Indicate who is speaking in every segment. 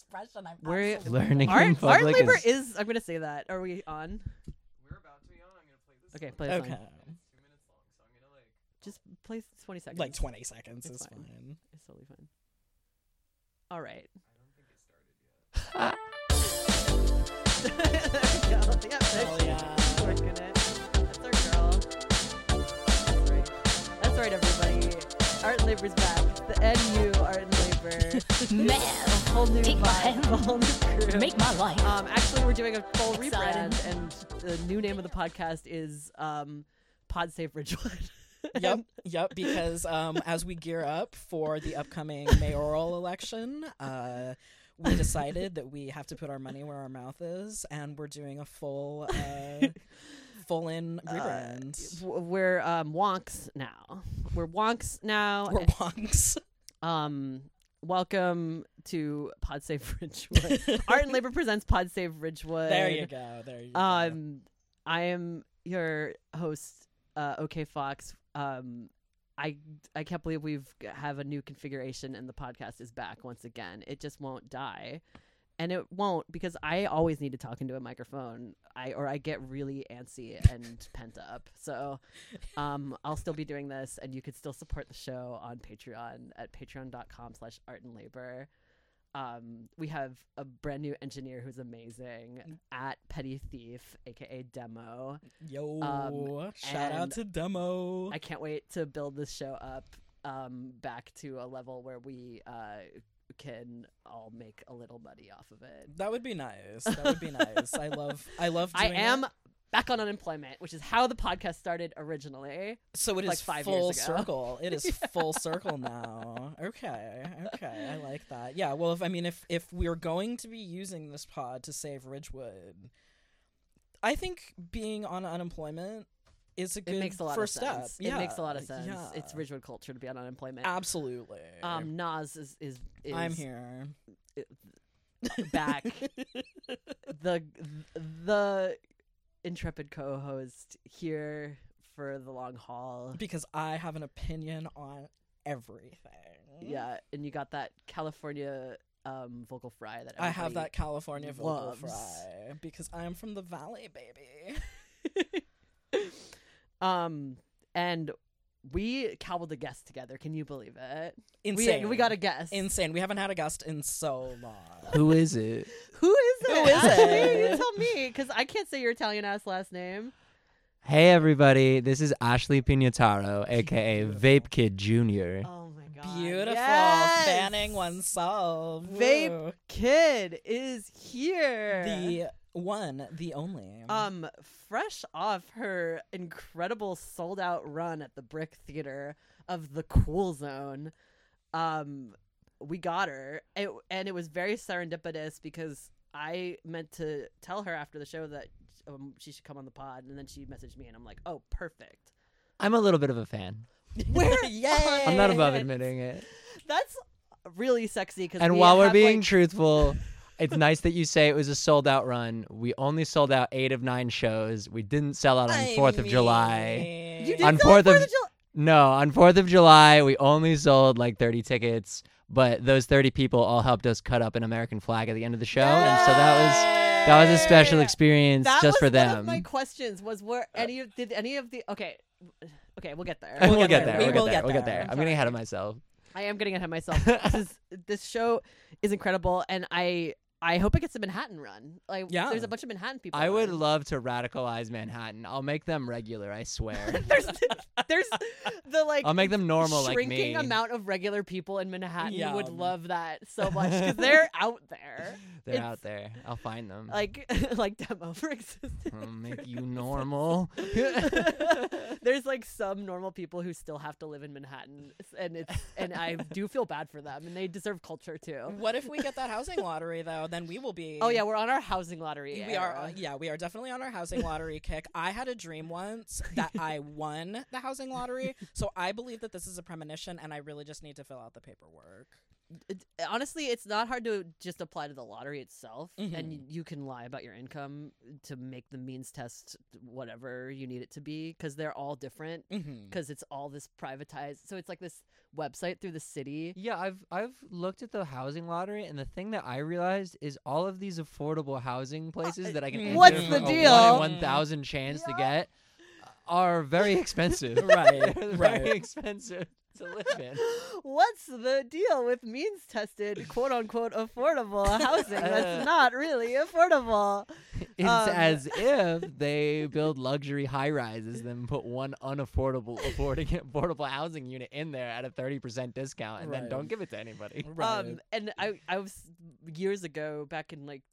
Speaker 1: expression.
Speaker 2: We're
Speaker 3: learning in
Speaker 2: art
Speaker 3: public
Speaker 2: labor
Speaker 3: is...
Speaker 2: is. I'm gonna say that. Are we on?
Speaker 4: We're about to be on. I'm gonna play this.
Speaker 2: Okay,
Speaker 4: song.
Speaker 2: play this
Speaker 1: Okay.
Speaker 2: song.
Speaker 4: It's 2 minutes long, so I'm gonna
Speaker 2: Just play 20 seconds.
Speaker 1: Like 20 seconds
Speaker 2: It's
Speaker 1: is
Speaker 2: fine.
Speaker 1: fine.
Speaker 2: It's totally fine. All right.
Speaker 4: I don't think it started yet.
Speaker 2: There we go. Yep,
Speaker 1: Hell
Speaker 2: there's
Speaker 1: yeah.
Speaker 2: working it. That's our girl. That's right. That's right, everybody. Art and Labor's back. The NU Art and Labor.
Speaker 5: Man,
Speaker 2: A whole new
Speaker 5: take my
Speaker 2: vibe,
Speaker 5: hand.
Speaker 2: a whole new crew.
Speaker 5: make my life.
Speaker 2: Actually, we're doing a full
Speaker 5: Exciting.
Speaker 2: rebrand, and the new name of the podcast is Pod Save Ridgewood.
Speaker 1: Yep, because as we gear up for the upcoming mayoral election, we decided that we have to put our money where our mouth is, and we're doing a full in rebrand.
Speaker 2: We're wonks now. We're wonks now.
Speaker 1: We're wonks.
Speaker 2: Welcome to Pod Save Ridgewood. Art and Labor presents Pod Save Ridgewood.
Speaker 1: There you go.
Speaker 2: I am your host, OK Fox. I can't believe we've have a new configuration and the podcast is back once again. It just won't die. And it won't, because I always need to talk into a microphone. I get really antsy and pent up. So I'll still be doing this, and you could still support the show on Patreon at patreon.com/artandlabor. We have a brand new engineer who's amazing at Petty Thief, aka Demo.
Speaker 1: Yo, shout out to Demo.
Speaker 2: I can't wait to build this show up back to a level where we can all make a little money off of it.
Speaker 1: That would be nice. I love
Speaker 2: I
Speaker 1: doing
Speaker 2: am
Speaker 1: it.
Speaker 2: back on unemployment, which is how the podcast started originally.
Speaker 1: So it is
Speaker 2: like 5
Speaker 1: full
Speaker 2: years ago.
Speaker 1: circle. It is full circle now. Okay, I like that. Yeah, well, if we're going to be using this pod to save Ridgewood, I think being on unemployment is a good
Speaker 2: It makes a lot
Speaker 1: first
Speaker 2: of sense.
Speaker 1: step. Yeah,
Speaker 2: It makes a lot of sense.
Speaker 1: yeah.
Speaker 2: It's Ridgewood culture to be on unemployment.
Speaker 1: Absolutely.
Speaker 2: Nas is
Speaker 1: I'm here.
Speaker 2: back. the intrepid co-host here for the long haul.
Speaker 1: Because I have an opinion on everything.
Speaker 2: Yeah, and you got that California vocal fry that
Speaker 1: I have
Speaker 2: everybody
Speaker 1: that California vocal
Speaker 2: loves.
Speaker 1: fry because I'm from the Valley, baby.
Speaker 2: And we cobbled a guest together. Can you believe it?
Speaker 1: Insane.
Speaker 2: We got a guest.
Speaker 1: Insane. We haven't had a guest in so long.
Speaker 3: Who is it?
Speaker 2: Who is it?
Speaker 1: Who is
Speaker 2: Ashley,
Speaker 1: it?
Speaker 2: You tell me, because I can't say your Italian ass last name.
Speaker 3: Hey, everybody. This is Ashley Pignataro, a.k.a. Vape Kid Jr.
Speaker 2: Oh my god!
Speaker 1: Beautiful.
Speaker 2: Yes!
Speaker 1: Fanning oneself.
Speaker 2: Vape
Speaker 1: Woo.
Speaker 2: Kid is here.
Speaker 1: The one, the only.
Speaker 2: Fresh off her incredible sold out run at the Brick Theater of the Cool Zone, we got her, and it was very serendipitous because I meant to tell her after the show that she should come on the pod, and then she messaged me, and I'm like, oh, perfect.
Speaker 3: I'm a little bit of a fan.
Speaker 2: We're
Speaker 1: Yay!
Speaker 3: I'm not above admitting it.
Speaker 2: That's really sexy. Cause
Speaker 3: And while we're being truthful, it's nice that you say it was a sold-out run. We only sold out 8 of 9 shows. We didn't sell out on 4th of July.
Speaker 2: you did
Speaker 3: on
Speaker 2: sell
Speaker 3: 4th of
Speaker 2: 4th of July.
Speaker 3: No, on 4th of July, we only sold like 30 tickets, but those 30 people all helped us cut up an American flag at the end of the show, and so that was a special experience
Speaker 2: That
Speaker 3: just
Speaker 2: was
Speaker 3: for
Speaker 2: one
Speaker 3: them.
Speaker 2: of my questions was did any of the okay, we'll get there.
Speaker 3: We'll
Speaker 1: get
Speaker 3: get
Speaker 1: there.
Speaker 3: there.
Speaker 1: We will get
Speaker 3: We'll get
Speaker 1: there.
Speaker 3: there. I'm getting ahead of myself.
Speaker 2: I am getting ahead of myself. This show is incredible, and I hope it gets a Manhattan run. Like,
Speaker 1: Yeah.
Speaker 2: there's a bunch of Manhattan people.
Speaker 3: I would
Speaker 2: on.
Speaker 3: love to radicalize Manhattan. I'll make them regular, I swear.
Speaker 2: there's the like.
Speaker 3: I'll make them normal like
Speaker 2: shrinking
Speaker 3: me.
Speaker 2: amount of regular people in Manhattan
Speaker 1: Yeah.
Speaker 2: would love that so much because they're out there.
Speaker 3: They're
Speaker 2: It's
Speaker 3: out there. I'll find them.
Speaker 2: like Demo for existence.
Speaker 3: I'll make you normal.
Speaker 2: There's like some normal people who still have to live in Manhattan, and I do feel bad for them, and they deserve culture too.
Speaker 1: What if we get that housing lottery though? Then we will be.
Speaker 2: Oh yeah, we're on our housing lottery.
Speaker 1: We are.
Speaker 2: era.
Speaker 1: Yeah, we are definitely on our housing lottery kick. I had a dream once that I won the housing lottery, so I believe that this is a premonition, and I really just need to fill out the paperwork.
Speaker 2: honestly, it's not hard to just apply to the lottery itself, and
Speaker 1: Mhm.
Speaker 2: you can lie about your income to make the means test whatever you need it to be, because they're all different,
Speaker 1: Mhm.
Speaker 2: because it's all this privatized. So it's like this website through the city.
Speaker 3: Yeah, I've looked at the housing lottery, and the thing that I realized is all of these affordable housing places that I can
Speaker 2: What's
Speaker 3: enter
Speaker 2: the
Speaker 3: for
Speaker 2: deal?
Speaker 3: a 1 in 1,000 chance to get are very expensive.
Speaker 1: Right,
Speaker 3: They're
Speaker 1: right.
Speaker 3: very expensive to live in.
Speaker 2: What's the deal with means tested, quote unquote, affordable housing that's not really affordable?
Speaker 3: It's
Speaker 2: Um,
Speaker 3: as if they build luxury high rises, then put one affordable housing unit in there at a 30% discount, and then
Speaker 1: Right.
Speaker 3: don't give it to anybody.
Speaker 1: Right.
Speaker 2: And I was years ago, back in like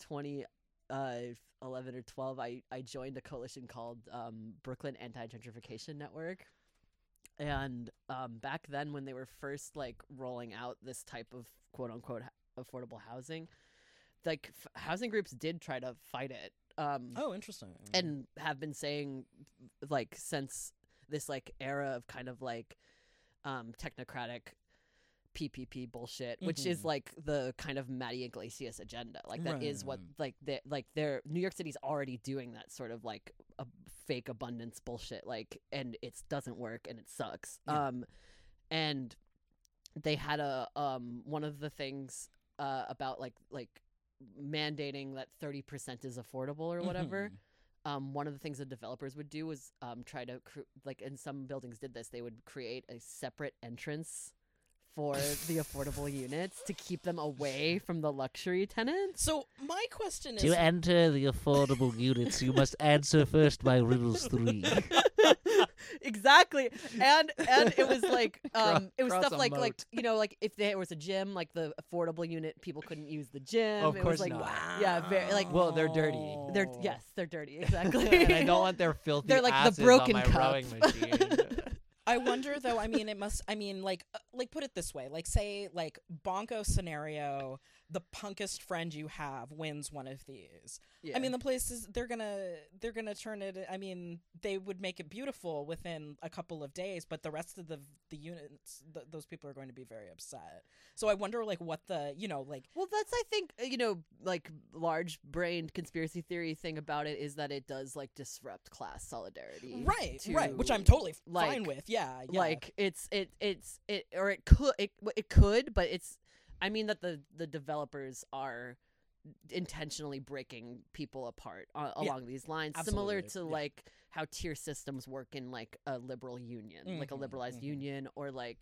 Speaker 2: 2011 or 12, I joined a coalition called Brooklyn Anti-Gentrification Network. And back then, when they were first like rolling out this type of quote unquote affordable housing, like housing groups did try to fight it.
Speaker 1: Oh, interesting.
Speaker 2: And have been saying like since this like era of kind of like technocratic PPP bullshit, which is
Speaker 1: Mhm.
Speaker 2: like the kind of Matty Iglesias agenda. Like that is what
Speaker 1: Right.
Speaker 2: their New York City's already doing that sort of like a fake abundance bullshit. Like, and it doesn't work and it sucks.
Speaker 1: Yeah.
Speaker 2: And they had a one of the things about like mandating that 30% is affordable or whatever.
Speaker 1: Mhm.
Speaker 2: One of the things the developers would do was try to like, and some buildings did this, they would create a separate entrance for the affordable units to keep them away from the luxury tenants.
Speaker 1: So my question is,
Speaker 5: To enter the affordable units, you must answer first my riddles 3.
Speaker 2: Exactly. And it was like it was
Speaker 3: Cross
Speaker 2: stuff
Speaker 3: a
Speaker 2: like
Speaker 3: moat.
Speaker 2: you know, like if there was a gym, like the affordable unit, people couldn't use the gym.
Speaker 3: Of
Speaker 2: it
Speaker 3: course
Speaker 2: was like
Speaker 3: not.
Speaker 2: yeah, very like
Speaker 3: Well, they're dirty.
Speaker 2: they're yes, they're dirty, exactly.
Speaker 3: And I don't want their filthy
Speaker 2: They're like the
Speaker 3: asses
Speaker 2: broken
Speaker 3: on my
Speaker 2: cup.
Speaker 3: rowing machine.
Speaker 1: I wonder though. I mean, it must. I mean, like put it this way. Like, say, like Bonko scenario, the punkest friend you have wins one of these.
Speaker 2: Yeah.
Speaker 1: I mean, the places they're gonna turn it. I mean, they would make it beautiful within a couple of days, but the rest of the units, those people are going to be very upset. So I wonder, like, what the like.
Speaker 2: Well, that's I think like large-brained conspiracy theory thing about it is that it does like disrupt class solidarity.
Speaker 1: Right,
Speaker 2: to,
Speaker 1: right, which I'm totally
Speaker 2: like-
Speaker 1: fine with. Yeah, yeah.
Speaker 2: Like it could, but it's. I mean that the developers are intentionally breaking people apart along these lines, similar
Speaker 1: absolutely,
Speaker 2: to
Speaker 1: yeah.
Speaker 2: like how tier systems work in like a liberal union, like a
Speaker 1: Mhm,
Speaker 2: liberalized
Speaker 1: mhm.
Speaker 2: union, or like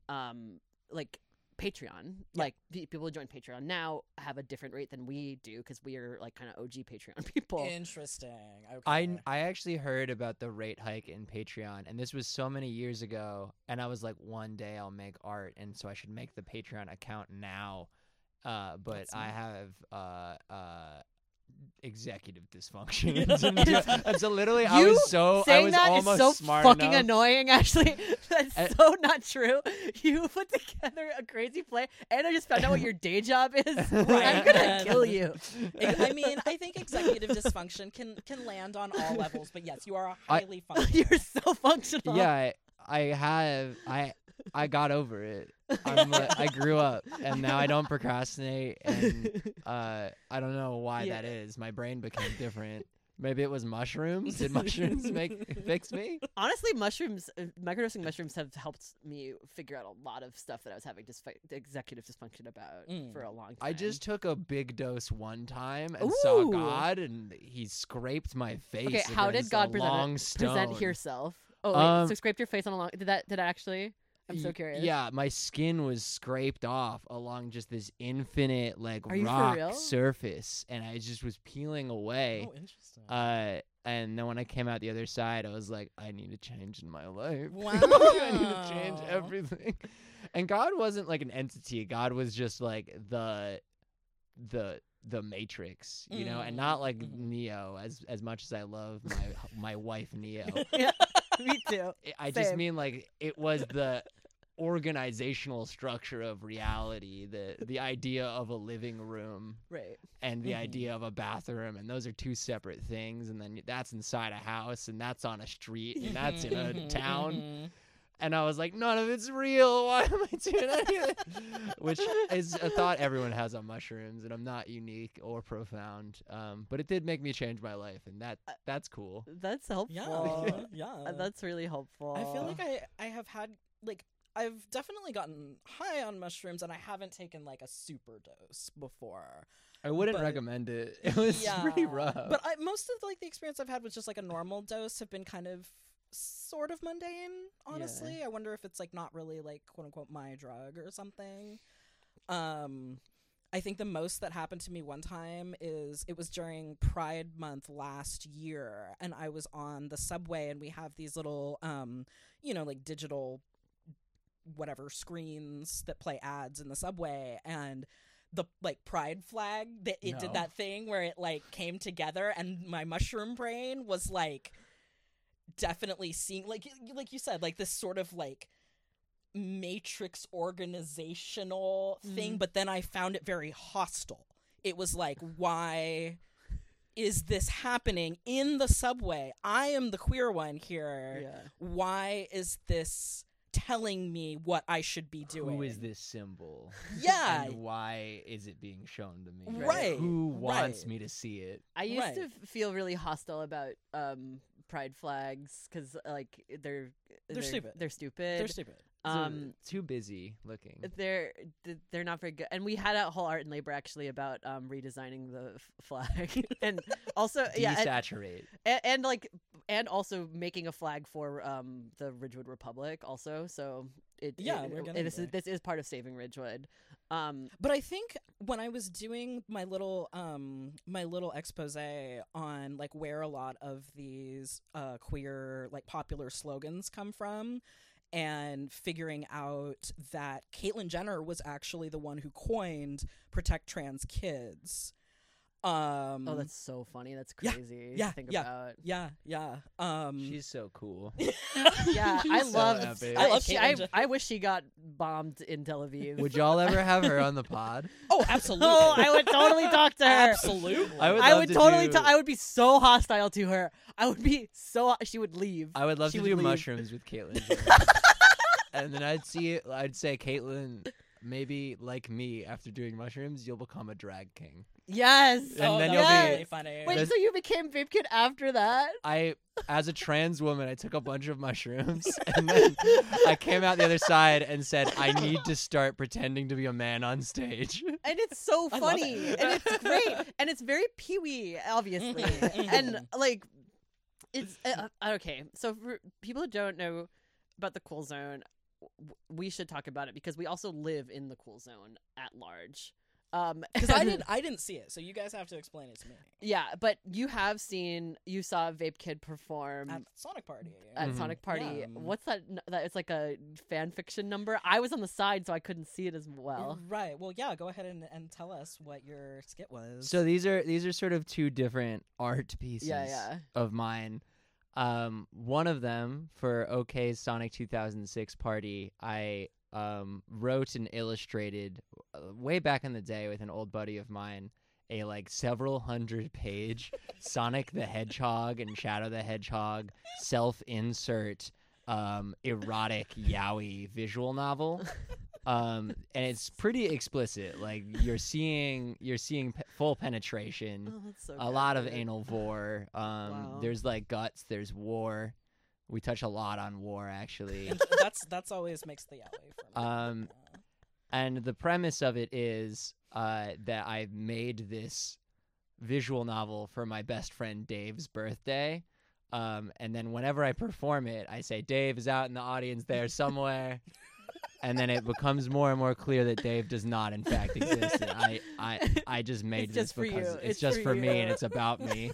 Speaker 2: Patreon.
Speaker 1: Yeah.
Speaker 2: Like people who join Patreon now have a different rate than we do because we are like kind of OG Patreon people.
Speaker 1: Interesting. Okay.
Speaker 3: I actually heard about the rate hike in Patreon, and this was so many years ago, and I was like, one day I'll make art, and so I should make the Patreon account now. But
Speaker 1: That's
Speaker 3: I
Speaker 1: smart.
Speaker 3: have executive dysfunction. and so literally I
Speaker 2: You
Speaker 3: was
Speaker 2: Saying
Speaker 3: was
Speaker 2: that is
Speaker 3: almost
Speaker 2: so
Speaker 3: smart
Speaker 2: fucking
Speaker 3: enough.
Speaker 2: annoying. Actually, that's
Speaker 3: I-
Speaker 2: so not true. You put together a crazy play, and I just found out what your day job is. I'm gonna kill you.
Speaker 1: I mean, I think executive dysfunction can land on all levels, but yes, you are a highly functional.
Speaker 2: You're so functional.
Speaker 3: Yeah, I got over it. I grew up, and now I don't procrastinate, and I don't know why
Speaker 2: Yeah.
Speaker 3: that is. My brain became different. Maybe it was mushrooms. Did mushrooms fix me?
Speaker 2: Honestly, microdosing mushrooms have helped me figure out a lot of stuff that I was having executive dysfunction about for a long time.
Speaker 3: I just took a big dose one time and saw
Speaker 2: Ooh.
Speaker 3: God, and he scraped my face.
Speaker 2: Okay, how did
Speaker 3: against
Speaker 2: God
Speaker 3: a long
Speaker 2: present
Speaker 3: stone.
Speaker 2: yourself? Oh, wait, so
Speaker 3: Um,
Speaker 2: scraped your face on a long. Did that actually? I'm so
Speaker 3: Y-
Speaker 2: curious.
Speaker 3: Yeah, my skin was scraped off along just this infinite like
Speaker 2: Are you for
Speaker 3: rock
Speaker 2: real?
Speaker 3: surface, and I just was peeling away.
Speaker 1: Oh, interesting.
Speaker 3: And then when I came out the other side, I was like, I need a change in my life.
Speaker 1: Wow.
Speaker 3: I need to change everything. And God wasn't like an entity. God was just like the Matrix, you know, and not like Neo. As much as I love my wife Neo,
Speaker 2: Yeah, me too.
Speaker 3: I just
Speaker 2: Same.
Speaker 3: mean like it was the organizational structure of reality, the idea of a living room
Speaker 2: Right.
Speaker 3: and the
Speaker 1: Mhm.
Speaker 3: idea of a bathroom, and those are two separate things, and then that's inside a house, and that's on a street, and that's in a town. And I was like, none of it's real. Why am I doing any of it? Which is a thought everyone has on mushrooms, and I'm not unique or profound. But it did make me change my life, and that's cool.
Speaker 2: That's helpful.
Speaker 1: Yeah, yeah.
Speaker 2: That's really helpful.
Speaker 1: I feel like I have had like I've definitely gotten high on mushrooms, and I haven't taken like a super dose before.
Speaker 3: I wouldn't
Speaker 1: But-
Speaker 3: recommend it. It was pretty rough.
Speaker 1: But most of like the experience I've had with just like a normal dose have been kind of sort of mundane, honestly. I wonder if it's like not really like quote unquote my drug or something. I think the most that happened to me one time is it was during Pride Month last year, and I was on the subway, and we have these little like digital whatever screens that play ads in the subway, and the like pride flag that it did
Speaker 3: No.
Speaker 1: that thing where it like came together, and my mushroom brain was like definitely seeing like you said, like this sort of like matrix organizational thing, but then I found it very hostile. It was like, why is this happening in the subway? I am the queer one here.
Speaker 2: Yeah.
Speaker 1: Why is this telling me what I should be doing?
Speaker 3: Who is this symbol?
Speaker 1: Yeah.
Speaker 3: And why is it being shown to me?
Speaker 1: Right,
Speaker 3: Who wants
Speaker 1: right.
Speaker 3: me to see it?
Speaker 2: I used
Speaker 1: Right.
Speaker 2: to feel really hostile about pride flags because like they're
Speaker 1: stupid.
Speaker 2: They're stupid.
Speaker 1: They're stupid.
Speaker 3: Too busy looking.
Speaker 2: They're not very good. And we had a whole art and labor actually about redesigning the flag and also
Speaker 3: Desaturate.
Speaker 2: and also making a flag for the Ridgewood Republic also. So
Speaker 1: we're gonna
Speaker 2: this
Speaker 1: be.
Speaker 2: is this is part of saving Ridgewood.
Speaker 1: But I think when I was doing my little expose on like where a lot of these queer like popular slogans come from, and figuring out that Caitlyn Jenner was actually the one who coined "Protect Trans Kids."
Speaker 2: Oh, that's so funny. That's crazy.
Speaker 1: yeah,
Speaker 2: to think
Speaker 1: yeah.
Speaker 2: about.
Speaker 1: Yeah.
Speaker 3: She's so cool.
Speaker 2: Yeah, I
Speaker 3: so
Speaker 2: love.
Speaker 3: epic.
Speaker 1: I love Caitlyn Jenner.
Speaker 2: I wish she got bombed in Tel Aviv.
Speaker 3: Would y'all ever have her on the pod?
Speaker 1: Oh, absolutely.
Speaker 2: Oh, I would totally talk to her.
Speaker 1: Absolutely.
Speaker 3: I would
Speaker 2: I
Speaker 3: love
Speaker 2: would
Speaker 3: to
Speaker 2: totally.
Speaker 3: do-
Speaker 2: I would be so hostile to her. I would be so. She would leave.
Speaker 3: I would love
Speaker 2: She
Speaker 3: to
Speaker 2: would
Speaker 3: do
Speaker 2: leave.
Speaker 3: mushrooms with Caitlyn. Jenner. And then I'd say, Caitlyn, maybe like me, after doing mushrooms, you'll become a drag king.
Speaker 2: Yes.
Speaker 3: And then
Speaker 1: that
Speaker 3: you'll
Speaker 1: was
Speaker 3: be-
Speaker 1: really funny.
Speaker 2: Wait,
Speaker 3: This-
Speaker 2: so you became Vape Kid after that?
Speaker 3: As a trans woman, I took a bunch of mushrooms, and then I came out the other side and said, I need to start pretending to be a man on stage.
Speaker 2: And it's so
Speaker 1: I love
Speaker 2: funny,
Speaker 1: it.
Speaker 2: and it's great, and it's very Pee-wee, obviously, and like, it's okay. So for people who don't know about the Cool Zone, we should talk about it because we also live in the Cool Zone at large.
Speaker 1: Because I didn't see it, so you guys have to explain it to me.
Speaker 2: Yeah, but you saw Vape Kid perform
Speaker 1: At Sonic Party.
Speaker 2: at
Speaker 3: Mhm.
Speaker 2: Sonic Party.
Speaker 1: Yeah.
Speaker 2: What's that? That it's like a fan fiction number. I was on the side, so I couldn't see it as well.
Speaker 1: Right. Well, yeah. Go ahead and tell us what your skit was.
Speaker 3: So these are sort of two different art pieces
Speaker 2: Yeah.
Speaker 3: of mine. One of them for OK's Sonic 2006 party, I wrote and illustrated way back in the day with an old buddy of mine a like several 100-page Sonic the Hedgehog and Shadow the Hedgehog self-insert erotic yaoi visual novel. And it's pretty explicit. Like you're seeing full penetration,
Speaker 2: Oh, that's so
Speaker 3: a lot of
Speaker 2: good.
Speaker 3: anal vor.
Speaker 2: Wow.
Speaker 3: There's like guts. There's war. We touch a lot on war, actually.
Speaker 1: that's always makes the yaoi for me.
Speaker 3: And the premise of it is that I made this visual novel for my best friend Dave's birthday. And then whenever I perform it, I say, Dave is out in the audience there somewhere. And then it becomes more and more clear that Dave does not, in fact, exist. And I just made
Speaker 2: It's
Speaker 3: this
Speaker 2: just for
Speaker 3: because
Speaker 2: you.
Speaker 3: it's
Speaker 2: It's
Speaker 3: just
Speaker 2: for
Speaker 3: for me
Speaker 2: you.
Speaker 3: and it's about me.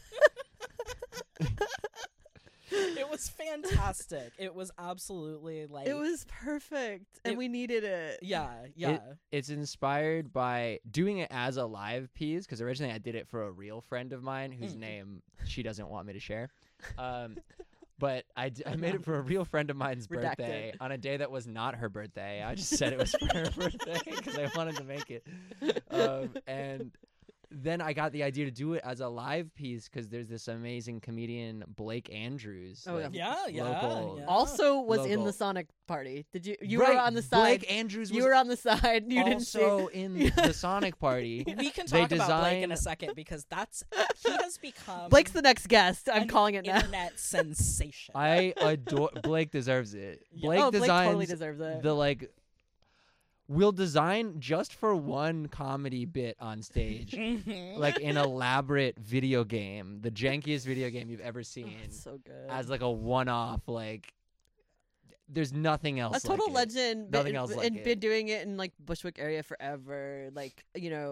Speaker 1: It was fantastic. It was absolutely like
Speaker 2: It was perfect, and
Speaker 1: It-
Speaker 2: we needed it.
Speaker 1: Yeah.
Speaker 3: It's inspired by doing it as a live piece, because originally I did it for a real friend of mine whose name she doesn't want me to share. But I made it for a real friend of mine's
Speaker 2: Redacted.
Speaker 3: birthday on a day that was not her birthday. I just said it was for her birthday because I wanted to make it. And then I got the idea to do it as a live piece because there's this amazing comedian Blake Andrews.
Speaker 2: Oh,
Speaker 3: like,
Speaker 1: Yeah,
Speaker 3: local-
Speaker 1: yeah.
Speaker 2: Also was in
Speaker 3: Local.
Speaker 2: the Sonic party. Did you? You
Speaker 3: Right,
Speaker 2: were on the side.
Speaker 3: Blake Andrews
Speaker 2: You
Speaker 3: was
Speaker 2: were on the side. You didn't see.
Speaker 3: also in the Sonic party.
Speaker 1: We can
Speaker 3: They
Speaker 1: talk about Blake in a
Speaker 3: design-
Speaker 1: second because he has become
Speaker 2: Blake's the next guest. I'm
Speaker 1: an
Speaker 2: calling it now.
Speaker 1: internet sensation.
Speaker 3: I adore Blake. Deserves it.
Speaker 1: Yeah.
Speaker 3: Blake
Speaker 2: Oh, Blake
Speaker 3: designs
Speaker 2: totally deserves it.
Speaker 3: the like. Will design just for one comedy bit on stage,
Speaker 1: Mhm.
Speaker 3: like an elaborate video game, the jankiest video game you've ever seen,
Speaker 2: It's so good.
Speaker 3: as like a one-off. Like, there's nothing else.
Speaker 2: A total
Speaker 3: like it.
Speaker 2: legend.
Speaker 3: Nothing
Speaker 2: been,
Speaker 3: else
Speaker 2: and
Speaker 3: like it.
Speaker 2: been doing it in like Bushwick area forever. Like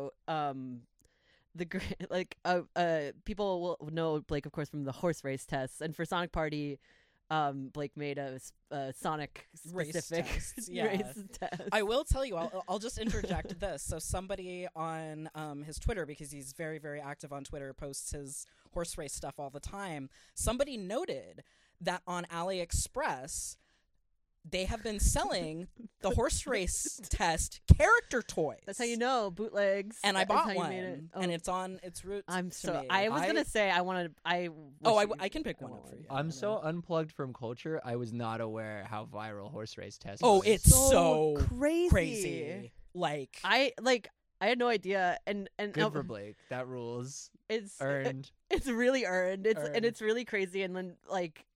Speaker 2: the great people will know Blake, of course, from the horse race tests, and for Sonic Party, Blake made a Sonic
Speaker 1: Race
Speaker 2: specific
Speaker 1: tests, yeah.
Speaker 2: race test.
Speaker 1: I will tell you, I'll just interject this. So somebody on his Twitter, because he's very, very active on Twitter, posts his horse race stuff all the time. Somebody noted that on AliExpress, they have been selling the horse race test character toys.
Speaker 2: That's how you know bootlegs.
Speaker 1: And I
Speaker 2: That's how
Speaker 1: bought
Speaker 2: you
Speaker 1: one,
Speaker 2: made it.
Speaker 1: and
Speaker 2: Oh,
Speaker 1: it's on its route.
Speaker 2: I'm
Speaker 1: to
Speaker 2: so.
Speaker 1: me.
Speaker 2: I was gonna say I wanted. I.
Speaker 1: Oh,
Speaker 2: wish you-
Speaker 1: I can pick one
Speaker 2: I
Speaker 1: up for
Speaker 2: want
Speaker 1: you.
Speaker 3: I'm so unplugged from culture. I was not aware how viral horse race test.
Speaker 1: Oh,
Speaker 3: was.
Speaker 1: it's so
Speaker 2: crazy.
Speaker 1: crazy. Like
Speaker 2: I had no idea, and
Speaker 3: good for Blake. That rules.
Speaker 2: it's
Speaker 3: Earned.
Speaker 2: It's really earned. And
Speaker 1: Earned.
Speaker 2: it's really crazy. And then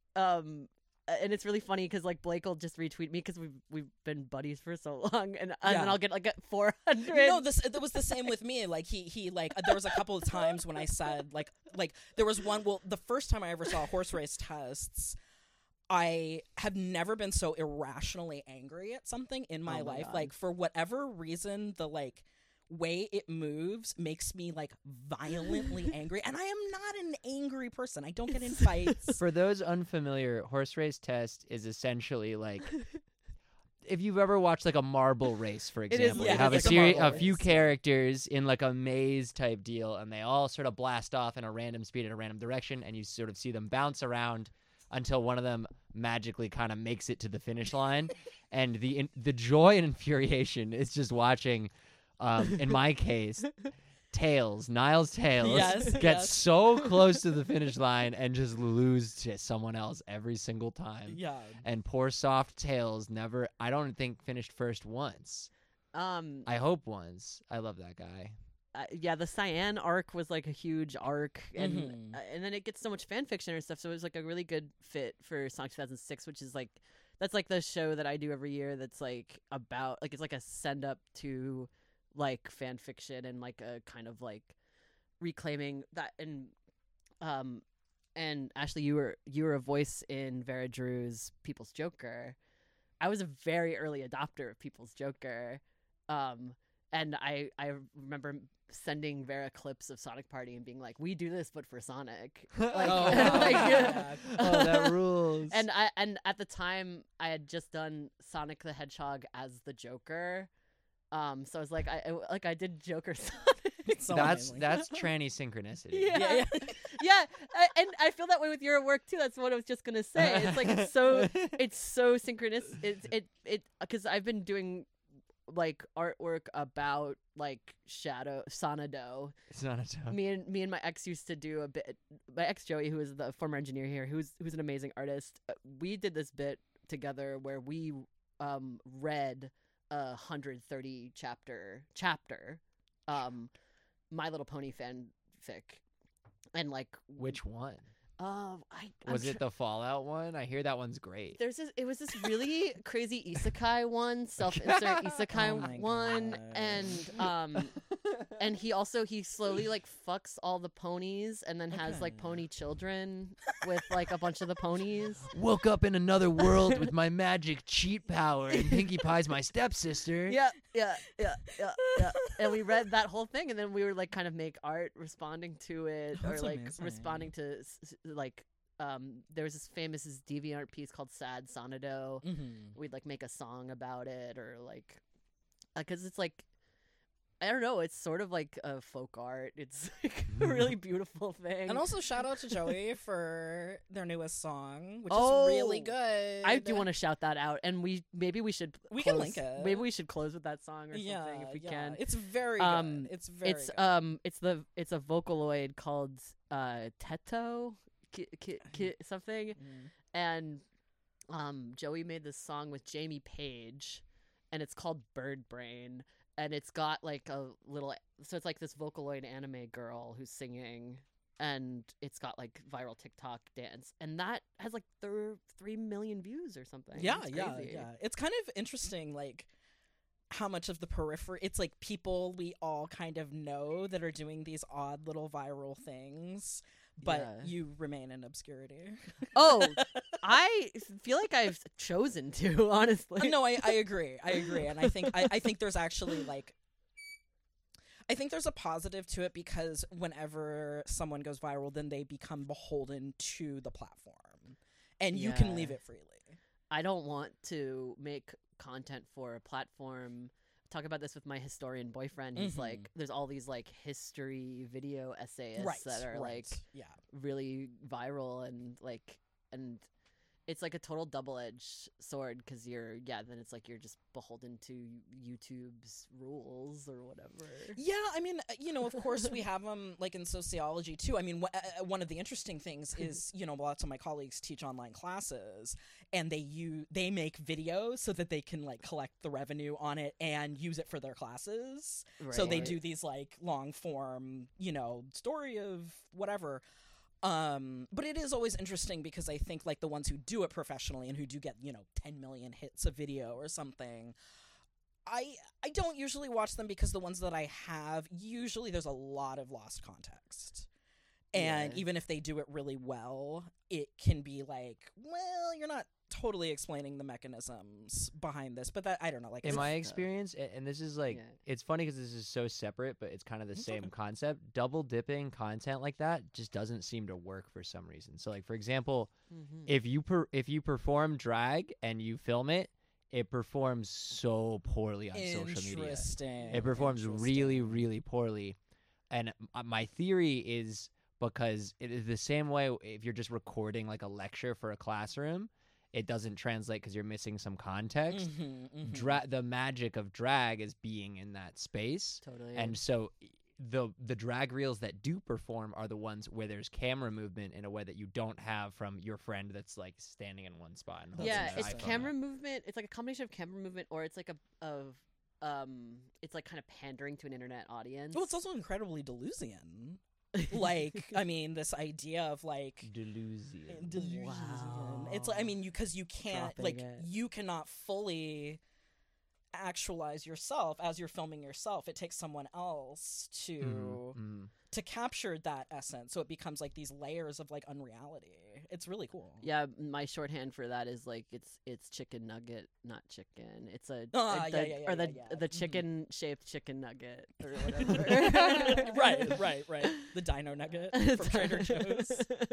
Speaker 2: and it's really funny because like Blake will just retweet me because we've been buddies for so long, and then
Speaker 1: Yeah.
Speaker 2: I'll get like a 400.
Speaker 1: No, that was the same with me. Like he like there was a couple of times when I said like there was one. Well, the first time I ever saw horse race tests, I have never been so irrationally angry at something in my
Speaker 2: Oh my
Speaker 1: life.
Speaker 2: God.
Speaker 1: Like for whatever reason, the like way it moves makes me like violently angry, and I am not an angry person. I don't get in fights.
Speaker 3: For those unfamiliar, horse race test is essentially like if you've ever watched like a marble race, for
Speaker 2: is,
Speaker 3: example,
Speaker 1: yeah,
Speaker 3: you have
Speaker 1: it's
Speaker 3: a
Speaker 1: like a
Speaker 3: series,
Speaker 1: marble
Speaker 3: a few
Speaker 1: race.
Speaker 3: characters in like a maze type deal, and they all sort of blast off in a random speed in a random direction, and you sort of see them bounce around until one of them magically kind of makes it to the finish line, and the joy and infuriation is just watching. In my case, Niles Tails
Speaker 1: Yes,
Speaker 3: gets
Speaker 1: yes.
Speaker 3: so close to the finish line and just lose to someone else every single time.
Speaker 1: Yeah.
Speaker 3: And poor soft Tails never, I don't think, finished first once. I hope once. I love that guy.
Speaker 2: Yeah, the Cyan arc was like a huge arc, and
Speaker 1: Mhm.
Speaker 2: and then it gets so much fan fiction and stuff. So it was like a really good fit for Sonic 2006, which is like that's like the show that I do every year. That's like about like it's like a send up to like fan fiction and like a kind of like reclaiming that. And Ashley, you were a voice in Vera Drew's People's Joker. I was a very early adopter of People's Joker. And I remember sending Vera clips of Sonic Party and being like, "We do this, but for Sonic." Like,
Speaker 1: Oh,
Speaker 2: like,
Speaker 1: yeah.
Speaker 3: Oh, that rules.
Speaker 2: and at the time I had just done Sonic the Hedgehog as the Joker. So I was like, I did Joker Sonic.
Speaker 1: It's so
Speaker 3: that's
Speaker 1: amazing.
Speaker 3: that's tranny synchronicity.
Speaker 2: Yeah.
Speaker 1: Yeah,
Speaker 2: Yeah, and I feel that way with your work too. That's what I was just gonna say. It's like it's so synchronous. It because I've been doing like artwork about like Shadow Sonado.
Speaker 3: It's not a joke.
Speaker 2: Me and my ex used to do a bit. My ex Joey, who is the former engineer here, who's an amazing artist. We did this bit together where we read a 130 chapter My Little Pony fanfic, and like
Speaker 3: Which one?
Speaker 2: I'm
Speaker 3: Was
Speaker 2: tr-
Speaker 3: it the Fallout one? I hear that one's great.
Speaker 2: it was this really crazy isekai one, self-insert isekai
Speaker 1: Oh my
Speaker 2: one,
Speaker 1: God.
Speaker 2: and he slowly like fucks all the ponies and then has like pony children with like a bunch of the ponies.
Speaker 3: Woke up in another world with my magic cheat power, and Pinkie Pie's my stepsister.
Speaker 2: Yeah. And we read that whole thing, and then we were like kind of make art responding to it,
Speaker 1: That's
Speaker 2: or like
Speaker 1: amazing.
Speaker 2: responding to like there was this famous DeviantArt piece called Sad Sonado.
Speaker 1: Mhm.
Speaker 2: We'd like make a song about it, or like because it's like I don't know. It's sort of like a folk art. It's like a really beautiful thing.
Speaker 1: And also shout out to Joey for their newest song, which
Speaker 2: Oh,
Speaker 1: is really good.
Speaker 2: I do want to shout that out, and we should
Speaker 1: We can
Speaker 2: close-
Speaker 1: link it.
Speaker 2: Maybe we should close with that song or something if we
Speaker 1: yeah.
Speaker 2: can.
Speaker 1: It's very
Speaker 2: Um,
Speaker 1: good. It's very
Speaker 2: It's
Speaker 1: good.
Speaker 2: it's a Vocaloid called Teto something, and Joey made this song with Jamie Page, and it's called Bird Brain, and it's got like a little, so it's like this Vocaloid anime girl who's singing, and it's got like viral TikTok dance, and that has like 3 million views or something.
Speaker 1: Yeah,
Speaker 2: It's
Speaker 1: yeah,
Speaker 2: crazy.
Speaker 1: yeah. It's kind of interesting, like how much of the periphery. It's like people we all kind of know that are doing these odd little viral things, but
Speaker 2: Yeah.
Speaker 1: you remain in obscurity.
Speaker 2: Oh, I feel like I've chosen to, honestly.
Speaker 1: No, I agree. I agree, and I think there's actually like. I think there's a positive to it because whenever someone goes viral, then they become beholden to the platform, and you can
Speaker 2: Yeah.
Speaker 1: leave it freely.
Speaker 2: I don't want to make content for a platform. I talk about this with my historian boyfriend. He's
Speaker 1: Mhm.
Speaker 2: like, there's all these like history video essayists
Speaker 1: Right,
Speaker 2: that are
Speaker 1: right.
Speaker 2: like
Speaker 1: Yeah.
Speaker 2: really viral and it's like a total double-edged sword because then it's like you're just beholden to YouTube's rules or whatever.
Speaker 1: Yeah, I mean, of course we have them like in sociology too. I mean, one of the interesting things is, lots of my colleagues teach online classes, and they make videos so that they can like collect the revenue on it and use it for their classes. So they
Speaker 2: Right.
Speaker 1: do these like long form, story of whatever. But it is always interesting because I think like the ones who do it professionally and who do get 10 million hits a video or something, I don't usually watch them because the ones that I have, usually there's a lot of lost context. And
Speaker 2: Yeah.
Speaker 1: even if they do it really well, it can be like, well, you're not totally explaining the mechanisms behind this. But that, I don't know. Like,
Speaker 3: In
Speaker 1: it's-
Speaker 3: my experience, and this is like,
Speaker 2: Yeah.
Speaker 3: it's funny because this is so separate, but it's kind of the
Speaker 1: It's
Speaker 3: same
Speaker 1: okay.
Speaker 3: concept. Double dipping content like that just doesn't seem to work for some reason. So, like for example,
Speaker 2: Mhm.
Speaker 3: if you perform drag and you film it, it performs so poorly on social media.
Speaker 1: Interesting.
Speaker 3: It performs really,
Speaker 1: Interesting.
Speaker 3: really poorly. And my theory is because it is the same way if you're just recording like a lecture for a classroom, it doesn't translate because you're missing some context.
Speaker 1: Mhm, mhm.
Speaker 3: The magic of drag is being in that space.
Speaker 2: Totally.
Speaker 3: And so the drag reels that do perform are the ones where there's camera movement in a way that you don't have from your friend that's like standing in one spot. And holding
Speaker 2: yeah,
Speaker 3: their
Speaker 2: it's
Speaker 3: iPhone
Speaker 2: camera
Speaker 3: up.
Speaker 2: movement. It's like a combination of camera movement, or it's like it's like kind of pandering to an internet audience.
Speaker 1: Well, it's also incredibly Deleuzian. Like, I mean, this idea of like
Speaker 3: Delusion.
Speaker 1: delusion.
Speaker 2: Wow.
Speaker 1: It's like, I mean, because you can't
Speaker 2: Dropping
Speaker 1: like
Speaker 2: it.
Speaker 1: you cannot fully actualize yourself as you're filming yourself. It takes someone else to capture that essence, so it becomes like these layers of like unreality. It's really cool.
Speaker 2: Yeah, my shorthand for that is like it's chicken nugget, not chicken. It's a
Speaker 1: Ah,
Speaker 2: the,
Speaker 1: yeah,
Speaker 2: or the
Speaker 1: yeah.
Speaker 2: the
Speaker 1: Mhm.
Speaker 2: chicken shaped chicken nugget or whatever.
Speaker 1: right. The Dino Nugget from Trader Joe's.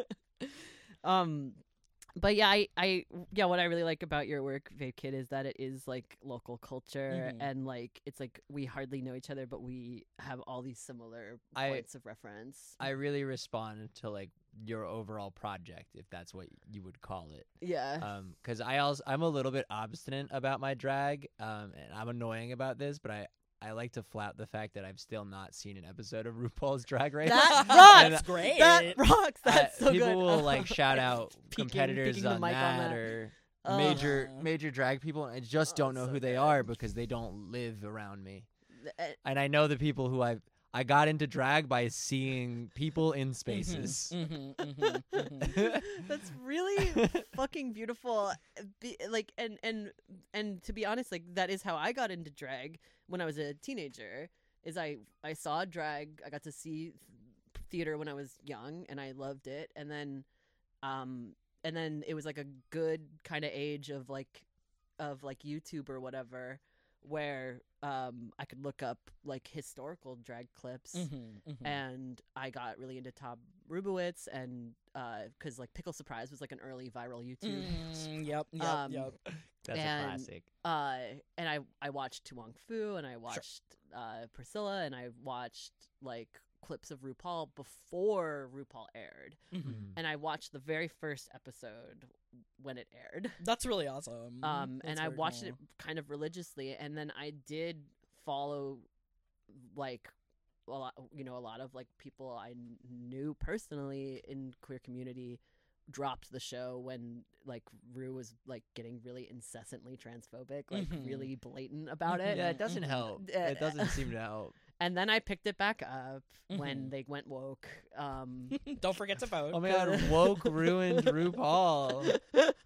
Speaker 2: But yeah, what I really like about your work, Vape Kid, is that it is like local culture
Speaker 1: Mhm.
Speaker 2: and like it's like we hardly know each other, but we have all these similar
Speaker 3: I-
Speaker 2: points of reference.
Speaker 3: I really respond to like your overall project, if that's what you would call it.
Speaker 2: Yeah.
Speaker 3: Because I'm a little bit obstinate about my drag, and I'm annoying about this, but I like to flout the fact that I've still not seen an episode of RuPaul's Drag Race.
Speaker 2: That
Speaker 3: And
Speaker 1: That's great.
Speaker 2: That rocks. That's so
Speaker 3: people
Speaker 2: good.
Speaker 3: will like shout out
Speaker 2: Peeking
Speaker 3: competitors
Speaker 2: the
Speaker 3: on
Speaker 2: mic on
Speaker 3: that
Speaker 2: that.
Speaker 3: or
Speaker 2: Oh.
Speaker 3: major drag people, and I just don't know
Speaker 2: so
Speaker 3: who they
Speaker 2: good.
Speaker 3: are because they don't live around me.
Speaker 2: Uh,
Speaker 3: And I know the people who I got into drag by seeing people in spaces.
Speaker 2: That's really fucking beautiful. Like and to be honest, like that is how I got into drag when I was a teenager. Is I saw drag. I got to see theater when I was young, and I loved it. And then it was like a good kind of age of like YouTube or whatever, where I could look up like historical drag clips. And I got really into Tom Rubowitz, and because like Pickle Surprise was like an early viral YouTube.
Speaker 1: Yep.
Speaker 2: Um,
Speaker 3: That's
Speaker 2: and,
Speaker 3: a classic.
Speaker 2: And I watched Tu Wong Fu, and I watched Priscilla, and I watched like clips of RuPaul before RuPaul aired, and I watched the very first episode when it aired.
Speaker 1: That's really awesome.
Speaker 2: And
Speaker 1: That's
Speaker 2: I
Speaker 1: very
Speaker 2: watched
Speaker 1: cool.
Speaker 2: it kind of religiously, and then I did follow like a lot of like people I knew personally in queer community dropped the show when like Rue was like getting really incessantly transphobic, like really blatant about it.
Speaker 3: Yeah, it doesn't help.
Speaker 2: Uh,
Speaker 3: It doesn't seem to help.
Speaker 2: And then I picked it back up when they went woke.
Speaker 1: Don't forget to vote.
Speaker 3: Oh my god, woke ruined RuPaul.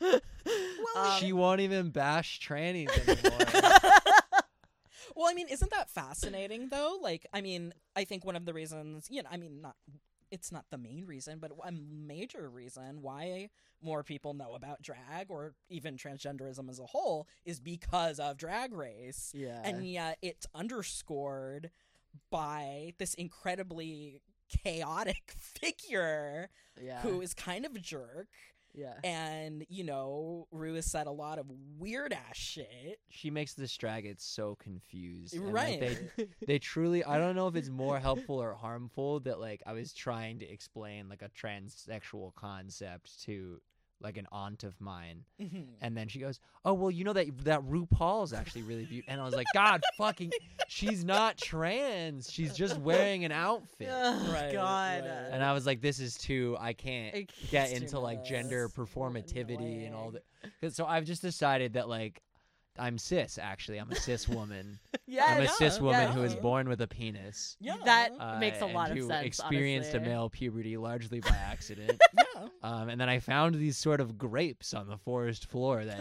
Speaker 3: She won't even bash trannies anymore.
Speaker 1: Well, I mean, isn't that fascinating though? Like, I mean, I think one of the reasons, I mean, it's not the main reason, but a major reason why more people know about drag or even transgenderism as a whole is because of Drag Race.
Speaker 2: Yeah.
Speaker 1: And yet it's underscored by this incredibly chaotic figure who is kind of a jerk.
Speaker 2: Yeah.
Speaker 1: And, Rue has said a lot of weird ass shit.
Speaker 3: She makes the Straggets so confused. And,
Speaker 1: Right.
Speaker 3: like, they truly, I don't know if it's more helpful or harmful that like I was trying to explain like a transsexual concept to like an aunt of mine, and then she goes, "Oh well, that RuPaul's actually really beautiful," and I was like, "God fucking, she's not trans. She's just wearing an outfit."
Speaker 1: Right,
Speaker 2: God.
Speaker 1: right.
Speaker 3: And I was like, "This is too. I can't
Speaker 2: It's
Speaker 3: get
Speaker 1: too
Speaker 3: into like
Speaker 1: much.
Speaker 3: gender performativity and all that." So I've just decided that like I'm cis. Actually, I'm a cis woman.
Speaker 2: Yeah.
Speaker 3: I'm a
Speaker 1: yeah,
Speaker 3: cis woman who was
Speaker 1: yeah.
Speaker 3: born with a penis.
Speaker 1: Yeah.
Speaker 2: That makes a
Speaker 3: and
Speaker 2: lot of
Speaker 3: who
Speaker 2: sense.
Speaker 3: experienced
Speaker 2: honestly.
Speaker 3: a male puberty largely by accident.
Speaker 1: Yeah.
Speaker 3: And then I found these sort of grapes on the forest floor that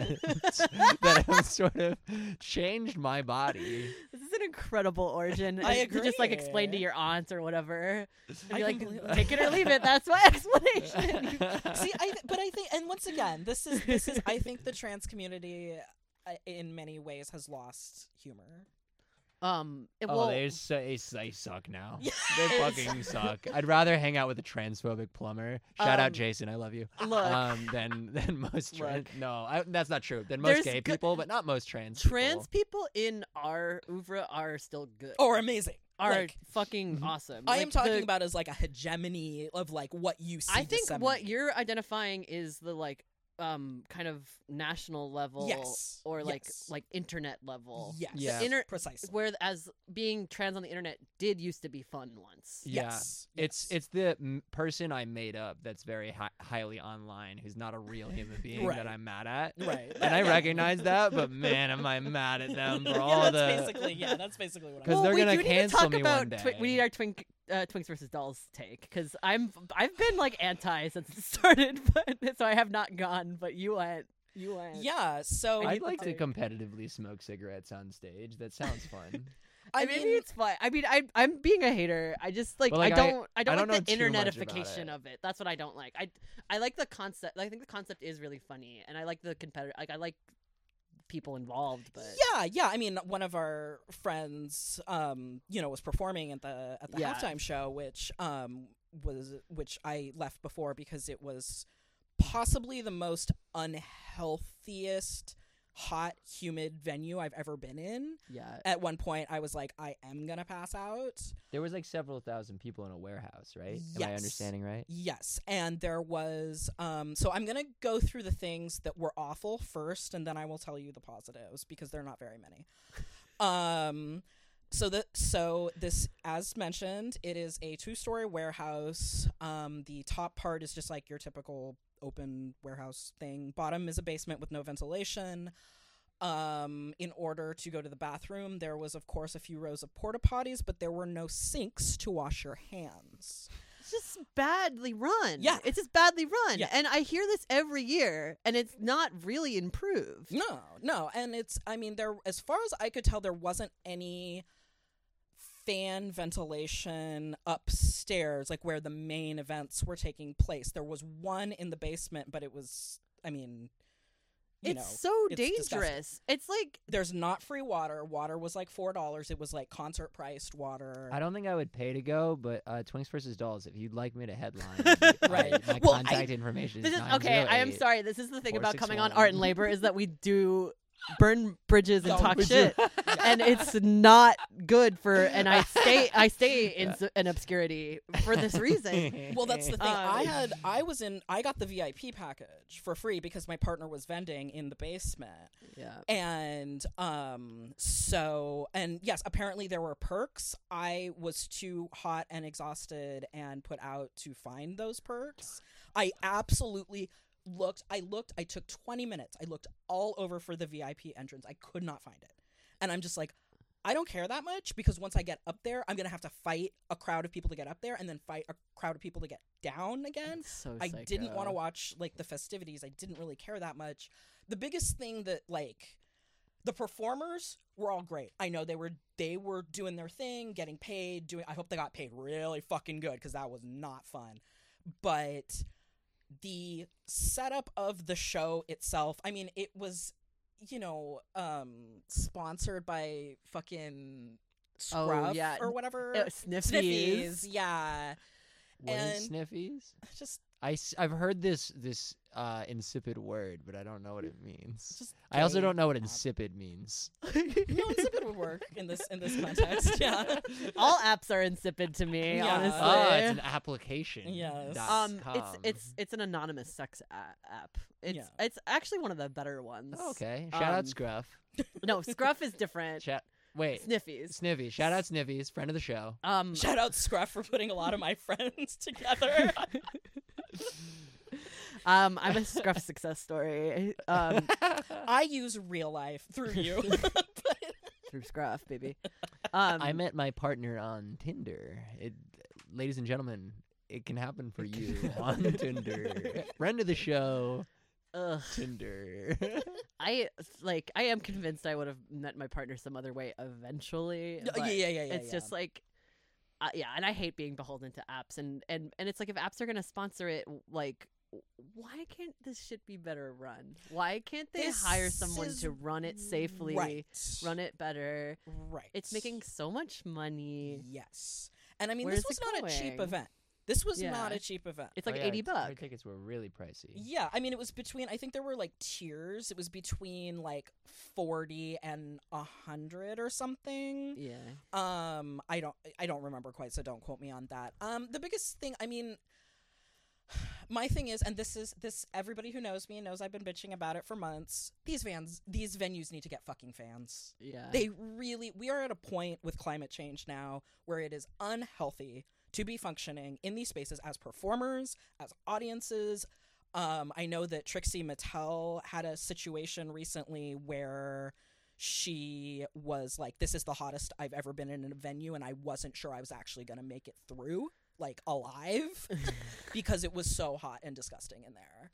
Speaker 3: that have sort of changed my body.
Speaker 2: This is an incredible origin.
Speaker 1: I
Speaker 2: To just like
Speaker 1: agree.
Speaker 2: explain to your aunt or whatever. And be like,
Speaker 1: completely-
Speaker 2: take it or leave it. That's my explanation.
Speaker 1: See, I think, and once again, this is, I think the trans community, in many ways, has lost humor.
Speaker 2: Well,
Speaker 3: They suck now.
Speaker 1: Yeah.
Speaker 3: They fucking suck. I'd rather hang out with a transphobic plumber. Shout out Jason, I love you.
Speaker 2: look,
Speaker 3: Than most trans.
Speaker 2: Look.
Speaker 3: No, that's not true. Than
Speaker 2: There's
Speaker 3: most gay
Speaker 2: good-
Speaker 3: people, but not most trans.
Speaker 2: trans people in our oeuvre are still good.
Speaker 1: Or amazing.
Speaker 2: Are
Speaker 1: Like,
Speaker 2: fucking awesome.
Speaker 1: I
Speaker 2: Like,
Speaker 1: am talking
Speaker 2: the-
Speaker 1: about as like a hegemony of like what you see.
Speaker 2: I think what
Speaker 1: disseminated.
Speaker 2: you're identifying is the like kind of national level
Speaker 1: Yes,
Speaker 2: or like
Speaker 1: yes.
Speaker 2: like internet level.
Speaker 1: Yes.
Speaker 3: Yeah.
Speaker 2: The
Speaker 1: Precisely.
Speaker 2: Whereas being trans on the internet did used to be fun once.
Speaker 3: Yeah.
Speaker 1: Yes.
Speaker 3: It's the person I made up that's very highly online, who's not a real human being
Speaker 1: Right.
Speaker 3: that I'm mad at.
Speaker 1: right.
Speaker 3: And I
Speaker 1: Yeah.
Speaker 3: recognize that, but man, am I mad at them for
Speaker 1: Yeah,
Speaker 3: all
Speaker 1: that's
Speaker 3: the.
Speaker 1: basically what I'm.
Speaker 3: 'Cause they're
Speaker 2: we
Speaker 3: gonna
Speaker 2: do need to
Speaker 3: cancel
Speaker 2: talk
Speaker 3: me
Speaker 2: about
Speaker 3: one day.
Speaker 2: we need our Twinks versus Dolls take because I've been like anti since it started, but so I have not gone. But you went.
Speaker 1: Yeah. So
Speaker 3: I'd like to
Speaker 2: take-
Speaker 3: competitively smoke cigarettes on stage. That sounds fun.
Speaker 1: I
Speaker 2: maybe
Speaker 1: mean,
Speaker 2: it's fun. I mean, I'm being a hater. I just like
Speaker 3: But, like,
Speaker 2: I don't
Speaker 3: I don't know
Speaker 2: like the
Speaker 3: too much about
Speaker 2: internetification
Speaker 3: it.
Speaker 2: of it. That's what I don't like. I like the concept. I think the concept is really funny, and I like the competitor. Like I like people involved, but
Speaker 1: yeah. I mean, one of our friends, was performing at the
Speaker 2: Yeah.
Speaker 1: halftime show, which I left before because it was possibly the most unhealthiest, hot, humid venue I've ever been in.
Speaker 2: yeah.
Speaker 1: At one point, I was like, I am gonna pass out.
Speaker 3: There was like several thousand people in a warehouse, right? Am I
Speaker 1: Yes.
Speaker 3: understanding right?
Speaker 1: Yes, and there was so I'm going to go through the things that were awful first, and then I will tell you the positives because they're not very many. So this, as mentioned, it is a 2-story warehouse. The top part is just like your typical open warehouse thing. Bottom is a basement with no ventilation. In order to go to the bathroom, there was, of course, a few rows of porta potties, but there were no sinks to wash your hands.
Speaker 2: It's just badly run.
Speaker 1: Yeah.
Speaker 2: It's just badly run.
Speaker 1: Yeah.
Speaker 2: And I hear this every year, and it's not really improved.
Speaker 1: No, and there, as far as I could tell, there wasn't any fan ventilation upstairs, like where the main events were taking place. There was one in the basement, but it was, you
Speaker 2: it's
Speaker 1: know,
Speaker 2: so
Speaker 1: it's
Speaker 2: dangerous.
Speaker 1: disgusting.
Speaker 2: It's like
Speaker 1: There's not free water. Water was like $4. It was like concert priced water.
Speaker 3: I don't think I would pay to go, but Twinks vs. Dolls, if you'd like me to headline,
Speaker 1: Right.
Speaker 3: my
Speaker 1: Well,
Speaker 3: contact information
Speaker 2: this
Speaker 3: is
Speaker 2: is okay. I am
Speaker 3: 908.
Speaker 2: sorry. This is the thing about coming on
Speaker 3: 461.
Speaker 2: Art and Labor is that we do burn bridges and
Speaker 1: Oh,
Speaker 2: talk
Speaker 1: bridges.
Speaker 2: shit, and it's not good for. And I stay in obscurity for this reason.
Speaker 1: Well, that's the thing.
Speaker 2: Um,
Speaker 1: I got the VIP package for free because my partner was vending in the basement.
Speaker 2: Yeah.
Speaker 1: And and yes, apparently there were perks. I was too hot and exhausted and put out to find those perks. I absolutely I took 20 minutes. I looked all over for the VIP entrance. I could not find it. And I'm just like, I don't care that much because once I get up there, I'm going to have to fight a crowd of people to get up there and then fight a crowd of people to get down again.
Speaker 2: It's so
Speaker 1: I
Speaker 2: psycho.
Speaker 1: didn't want to watch like the festivities. I didn't really care that much. The biggest thing that like the performers were all great. I know they were doing their thing, getting paid, I hope they got paid really fucking good because that was not fun. But the setup of the show itself, I mean, it was, sponsored by fucking Scruff
Speaker 2: yeah.
Speaker 1: or whatever.
Speaker 2: Sniffies.
Speaker 1: Yeah.
Speaker 3: What is
Speaker 1: And-
Speaker 3: sniffies?
Speaker 1: Just
Speaker 3: I've heard this insipid word, but I don't know what it means.
Speaker 1: Just
Speaker 3: I also
Speaker 1: gay
Speaker 3: don't know what
Speaker 1: app.
Speaker 3: insipid means.
Speaker 1: No, insipid would work in this context. Yeah.
Speaker 2: All apps are insipid to me,
Speaker 1: Yeah.
Speaker 2: honestly.
Speaker 3: It's an application.
Speaker 1: Yes.
Speaker 2: It's an anonymous sex app.
Speaker 1: Yeah.
Speaker 2: It's actually one of the better ones.
Speaker 3: Oh, okay. Shout out Scruff.
Speaker 2: No, Scruff is different.
Speaker 3: Wait.
Speaker 2: Sniffies.
Speaker 3: Sniffy. Shout out Sniffies, friend of the show.
Speaker 1: Shout out Scruff for putting a lot of my friends together.
Speaker 2: I'm a Scruff success story.
Speaker 1: I use real life through you.
Speaker 2: Through Scruff, baby.
Speaker 3: I met my partner on Tinder. Ladies and gentlemen, it can happen for you on Tinder. Friend of the show,
Speaker 2: Ugh.
Speaker 3: Tinder.
Speaker 2: I am convinced I would have met my partner some other way eventually. But
Speaker 1: yeah.
Speaker 2: It's just like, and I hate being beholden to apps, and it's like if apps are gonna sponsor it, like, why can't this shit be better run? Why can't they
Speaker 1: This
Speaker 2: hire someone
Speaker 1: is
Speaker 2: to run it safely,
Speaker 1: right.
Speaker 2: run it better?
Speaker 1: Right.
Speaker 2: It's making so much money.
Speaker 1: Yes. And I mean,
Speaker 2: Where's
Speaker 1: this was
Speaker 2: it
Speaker 1: not a cheap
Speaker 2: going?
Speaker 1: event. This was
Speaker 2: Yeah.
Speaker 1: not a cheap event.
Speaker 2: It's like
Speaker 3: Oh, yeah,
Speaker 2: $80.
Speaker 3: Her tickets were really pricey.
Speaker 1: Yeah, I mean, it was between. I think there were like tiers. It was between like 40 and 100 or something.
Speaker 2: Yeah.
Speaker 1: I don't remember quite, so don't quote me on that. The biggest thing, I mean, my thing is, and this everybody who knows me knows I've been bitching about it for months. These venues need to get fucking fans.
Speaker 2: Yeah.
Speaker 1: We are at a point with climate change now where it is unhealthy to be functioning in these spaces as performers, as audiences. I know that Trixie Mattel had a situation recently where she was like, this is the hottest I've ever been in a venue, and I wasn't sure I was actually going to make it through, like, alive, because it was so hot and disgusting in there.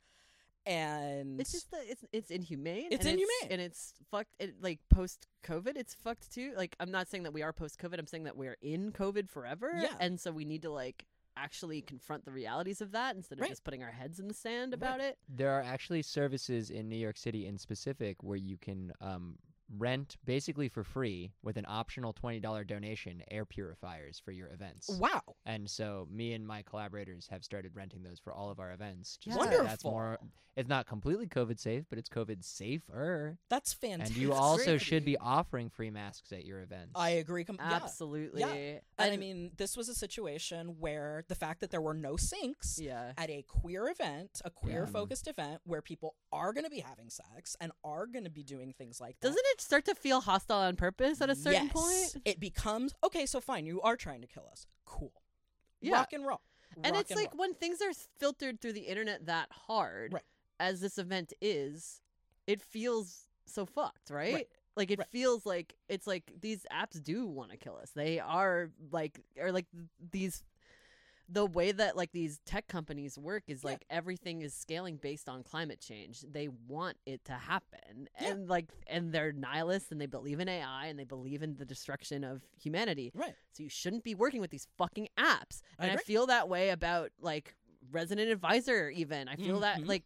Speaker 1: And
Speaker 2: It's just that it's inhumane.
Speaker 1: It's
Speaker 2: and
Speaker 1: inhumane.
Speaker 2: and it's fucked. Like post COVID, it's fucked too. Like I'm not saying that we are post COVID. I'm saying that we're in COVID forever.
Speaker 1: Yeah.
Speaker 2: And so we need to like actually confront the realities of that instead of
Speaker 1: Right.
Speaker 2: just putting our heads in the sand about it.
Speaker 3: There are actually services in New York City in specific where you can rent basically for free with an optional $20 donation air purifiers for your events.
Speaker 1: wow.
Speaker 3: And so me and my collaborators have started renting those for all of our events.
Speaker 2: Yeah.
Speaker 3: so that That's
Speaker 1: Wonderful.
Speaker 3: more. It's not completely COVID safe, but it's COVID safer.
Speaker 1: That's fantastic.
Speaker 3: And you also should be offering free masks at your events.
Speaker 1: I agree. Yeah.
Speaker 2: Absolutely.
Speaker 1: Yeah. And I mean, this was a situation where the fact that there were no sinks
Speaker 2: yeah.
Speaker 1: at a queer event, a queer-focused event, where people are going to be having sex and are going to be doing things like that.
Speaker 2: Doesn't it start to feel hostile on purpose at a certain
Speaker 1: Yes.
Speaker 2: point?
Speaker 1: It becomes, okay, so fine, you are trying to kill us. Cool.
Speaker 2: Yeah.
Speaker 1: Rock and roll.
Speaker 2: And
Speaker 1: Rock
Speaker 2: it's like
Speaker 1: roll.
Speaker 2: when things are filtered through the internet that hard,
Speaker 1: Right.
Speaker 2: as this event is, it feels so fucked, right?
Speaker 1: Right.
Speaker 2: Like it
Speaker 1: Right.
Speaker 2: feels like it's like these apps do want to kill us. They are like, or like these, the way that like these tech companies work is
Speaker 1: Yeah.
Speaker 2: like everything is scaling based on climate change. They want it to happen,
Speaker 1: Yeah.
Speaker 2: and like, and they're nihilists and they believe in AI and they believe in the destruction of humanity.
Speaker 1: Right.
Speaker 2: So you shouldn't be working with these fucking apps.
Speaker 1: I
Speaker 2: And I
Speaker 1: agree.
Speaker 2: feel that way about like Resident Advisor even. I feel that
Speaker 1: Mhm.
Speaker 2: like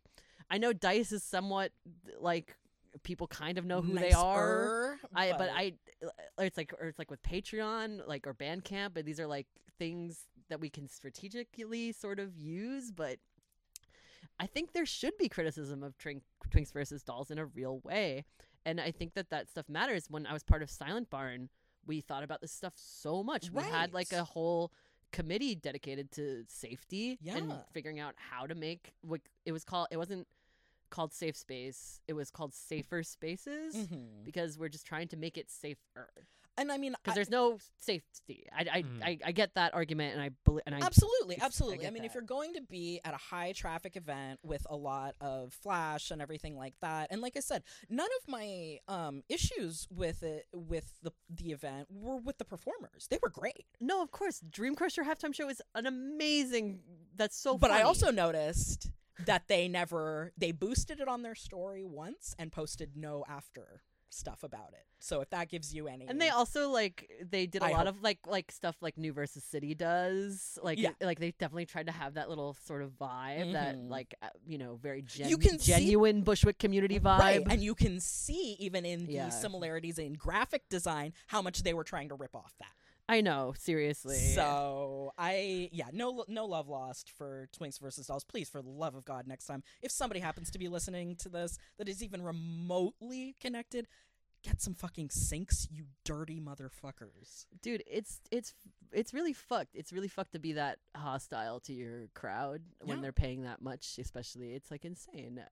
Speaker 2: I know Dice is somewhat like people kind of know who they are. It's like with Patreon, like, or Bandcamp, but these are like things that we can strategically sort of use. But I think there should be criticism of Twinks versus Dolls in a real way, and I think that stuff matters. When I was part of Silent Barn, we thought about this stuff so much. We had like a whole committee dedicated to safety and figuring out how to make what it was called. It wasn't called Safe Space. It was called Safer Spaces because we're just trying to make it safer.
Speaker 1: And I mean,
Speaker 2: because there's no safety. I get that argument, and I
Speaker 1: absolutely. I mean,
Speaker 2: that.
Speaker 1: if you're going to be at a high traffic event with a lot of flash and everything like that, and like I said, none of my issues with the event were with the performers. They were great.
Speaker 2: No, of course, Dream Crusher halftime show is an amazing. That's so.
Speaker 1: But
Speaker 2: funny.
Speaker 1: I also noticed that they boosted it on their story once and posted no after stuff about it. So if that gives you any,
Speaker 2: and they also they did a lot of like stuff like New Versus City does, like they definitely tried to have that little sort of vibe that very genuine Bushwick community vibe,
Speaker 1: right? And you can see even in the similarities in graphic design how much they were trying to rip off that.
Speaker 2: I know, seriously.
Speaker 1: So no love lost for Twinks versus Dolls. Please, for the love of God, next time, if somebody happens to be listening to this that is even remotely connected, get some fucking syncs, you dirty motherfuckers.
Speaker 2: Dude, it's really fucked. It's really fucked to be that hostile to your crowd when they're paying that much, especially. It's like insane.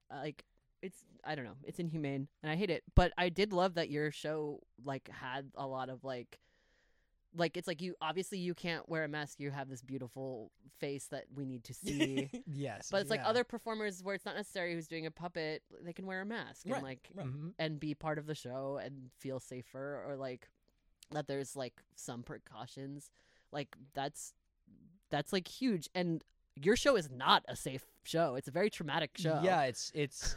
Speaker 2: I don't know. It's inhumane, and I hate it. But I did love that your show had a lot of it's like you can't wear a mask. You have this beautiful face that we need to see.
Speaker 3: Yes.
Speaker 2: But it's like other performers where it's not necessary who's doing a puppet, they can wear a mask and and be part of the show and feel safer, or that there's some precautions. That's huge. And your show is not a safe show. It's a very traumatic show.
Speaker 3: Yeah, it's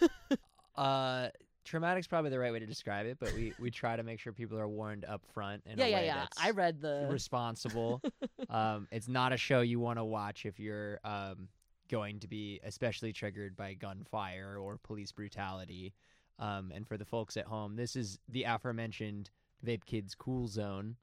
Speaker 3: traumatic's probably the right way to describe it, but we try to make sure people are warned up front in a way that's
Speaker 2: I read the
Speaker 3: responsible. It's not a show you want to watch if you're going to be especially triggered by gunfire or police brutality. And for the folks at home, this is the aforementioned Vape Kids Cool Zone.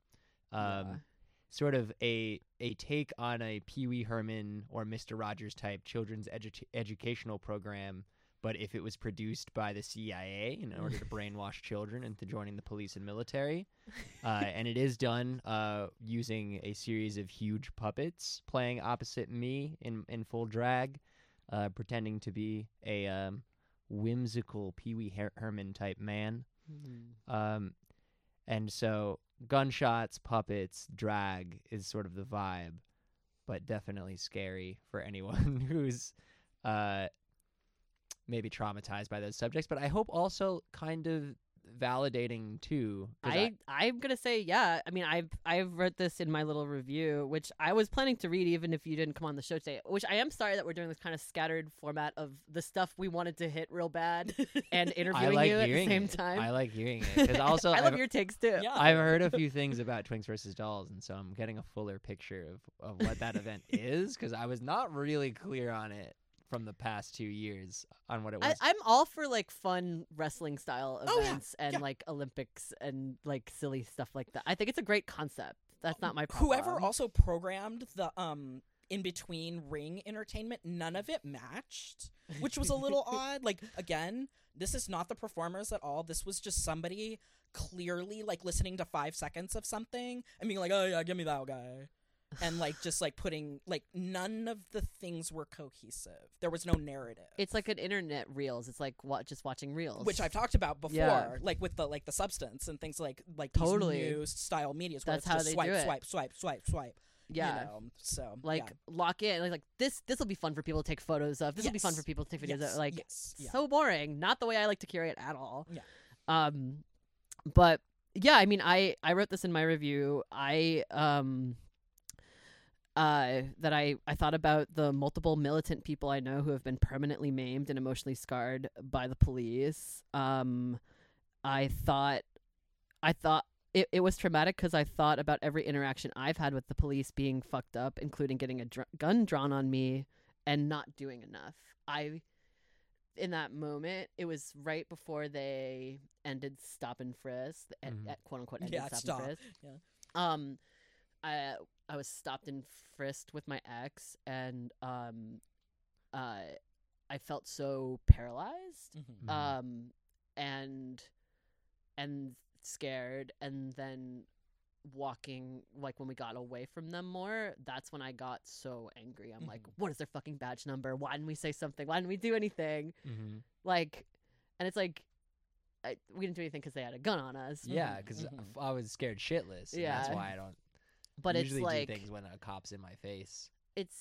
Speaker 3: Sort of a take on a Pee Wee Herman or Mr. Rogers type children's educational program, but if it was produced by the CIA in order to brainwash children into joining the police and military. And it is done using a series of huge puppets playing opposite me in full drag, pretending to be a whimsical Pee Wee Herman type man. And so gunshots, puppets, drag is sort of the vibe, but definitely scary for anyone who's maybe traumatized by those subjects, but I hope also kind of validating too.
Speaker 2: I'm gonna say I mean I've wrote this in my little review, which I was planning to read even if you didn't come on the show today, which I am sorry that we're doing this kind of scattered format of the stuff we wanted to hit real bad and interviewing you at the same time.
Speaker 3: I like hearing it because also
Speaker 2: I love your takes too.
Speaker 1: Yeah.
Speaker 3: I've heard a few things about Twinks versus Dolls, and so I'm getting a fuller picture of what that event is, because I was not really clear on it from the past 2 years on what it was.
Speaker 2: I'm all for fun wrestling style events and Olympics and silly stuff like that. I think it's a great concept. That's not my problem.
Speaker 1: Whoever also programmed the in between ring entertainment, none of it matched, which was a little odd. Again, this is not the performers at all. This was just somebody clearly listening to 5 seconds of something and being like, "Oh yeah, give me that guy." And just putting none of the things were cohesive. There was no narrative.
Speaker 2: It's like an internet reels. It's like just watching reels,
Speaker 1: which I've talked about before, with the substance and things like
Speaker 2: totally
Speaker 1: these new style medias where
Speaker 2: that's
Speaker 1: it's
Speaker 2: how
Speaker 1: just
Speaker 2: they
Speaker 1: swipe,
Speaker 2: do it.
Speaker 1: swipe.
Speaker 2: Yeah.
Speaker 1: So
Speaker 2: lock in. This will be fun for people to take photos of. This will be fun for people to take videos of. So boring. Not the way I like to curate at all.
Speaker 1: Yeah.
Speaker 2: But yeah, I mean, I wrote this in my review. That I thought about the multiple militant people I know who have been permanently maimed and emotionally scarred by the police. I thought it was traumatic because I thought about every interaction I've had with the police being fucked up, including getting a gun drawn on me and not doing enough. in that moment, it was right before they ended Stop and Frisk, at quote unquote ended
Speaker 1: Yeah,
Speaker 2: Stop and Frisk.
Speaker 1: Yeah.
Speaker 2: I was stopped and frisked with my ex, and I felt so paralyzed,
Speaker 1: Mhm.
Speaker 2: and scared, and then walking, like when we got away from them more, that's when I got so angry. I'm like, what is their fucking badge number? Why didn't we say something? Why didn't we do anything? Like, and it's like, we didn't do anything because they had a gun on us.
Speaker 3: Yeah, because I was scared shitless. And that's
Speaker 2: Yeah.
Speaker 3: why I don't
Speaker 2: But
Speaker 3: usually
Speaker 2: it's like,
Speaker 3: do things when a cop's in my face.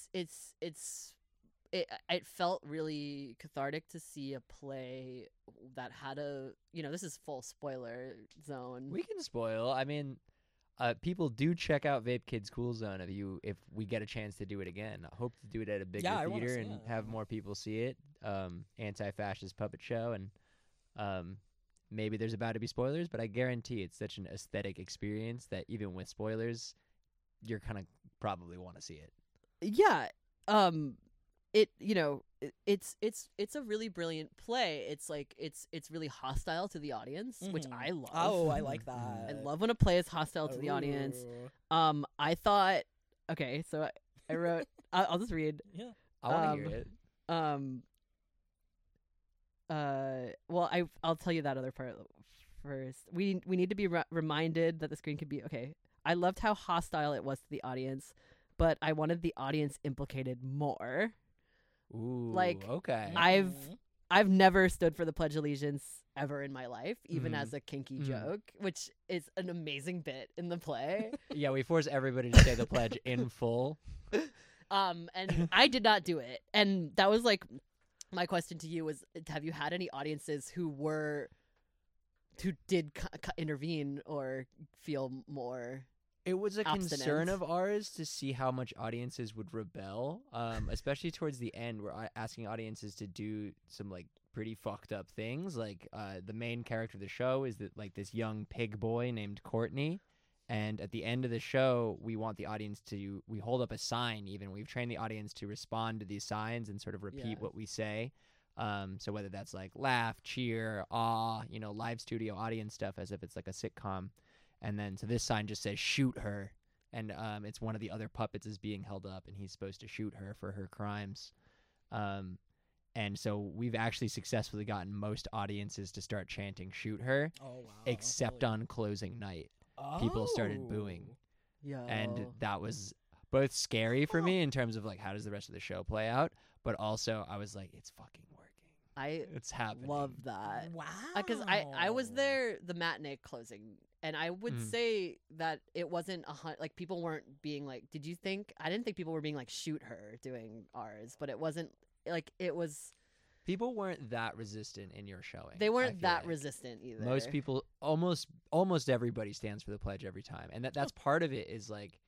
Speaker 2: it felt really cathartic to see a play that had this is full spoiler zone.
Speaker 3: We can spoil. I mean, people do check out Vape Kids Cool Zone if we get a chance to do it again. I hope to do it at a bigger
Speaker 1: Yeah, I wanna
Speaker 3: theater
Speaker 1: see
Speaker 3: and
Speaker 1: it.
Speaker 3: have more people see it. Anti-fascist puppet show, and maybe there's about to be spoilers, but I guarantee it's such an aesthetic experience that even with spoilers, you're kind of probably want to see it.
Speaker 2: Yeah. It's a really brilliant play. It's like it's really hostile to the audience, which
Speaker 1: Mhm.
Speaker 2: I love.
Speaker 1: Oh, I like that.
Speaker 2: I love when a play is hostile to the audience.
Speaker 1: Ooh.
Speaker 2: I thought, okay, so I wrote, I'll just read.
Speaker 1: Yeah.
Speaker 3: I want to hear it.
Speaker 2: Well, I'll tell you that other part first. We need to be reminded that the screen could be okay. I loved how hostile it was to the audience, but I wanted the audience implicated more.
Speaker 3: Ooh,
Speaker 2: like,
Speaker 3: okay.
Speaker 2: I've never stood for the Pledge of Allegiance ever in my life, even
Speaker 3: Mhm.
Speaker 2: as a kinky
Speaker 3: Mhm.
Speaker 2: joke, which is an amazing bit in the play.
Speaker 3: Yeah, we force everybody to say the pledge in full.
Speaker 2: And I did not do it. And that was like my question to you was, have you had any audiences who did intervene or feel more?
Speaker 3: It was a concern
Speaker 2: Abstinence.
Speaker 3: of ours to see how much audiences would rebel, especially towards the end. We're asking audiences to do some like pretty fucked up things. Like the main character of the show is that like this young pig boy named Courtney, and at the end of the show, we want the audience we hold up a sign. Even we've trained the audience to respond to these signs and sort of repeat
Speaker 2: Yeah.
Speaker 3: what we say. So whether that's like laugh, cheer, awe, live studio audience stuff as if it's like a sitcom. And then, so this sign just says, shoot her. And it's one of the other puppets is being held up, and he's supposed to shoot her for her crimes. And so we've actually successfully gotten most audiences to start chanting, shoot her,
Speaker 1: Oh wow.
Speaker 3: except on closing night. People started booing.
Speaker 2: Yeah.
Speaker 3: And that was both scary for me in terms of, like, how does the rest of the show play out? But also, I was like, it's fucking working.
Speaker 2: I
Speaker 3: It's happening.
Speaker 2: love that.
Speaker 1: Wow.
Speaker 2: Because I was there the matinee closing, and I would say that it wasn't like people weren't being like, did you think? I didn't think people were being like, shoot her doing ours, but it wasn't like it was.
Speaker 3: People weren't that resistant in your showing.
Speaker 2: They
Speaker 3: I
Speaker 2: weren't
Speaker 3: feel
Speaker 2: that
Speaker 3: like.
Speaker 2: resistant either.
Speaker 3: Most people, almost everybody stands for the pledge every time, and that's part of it. Is like,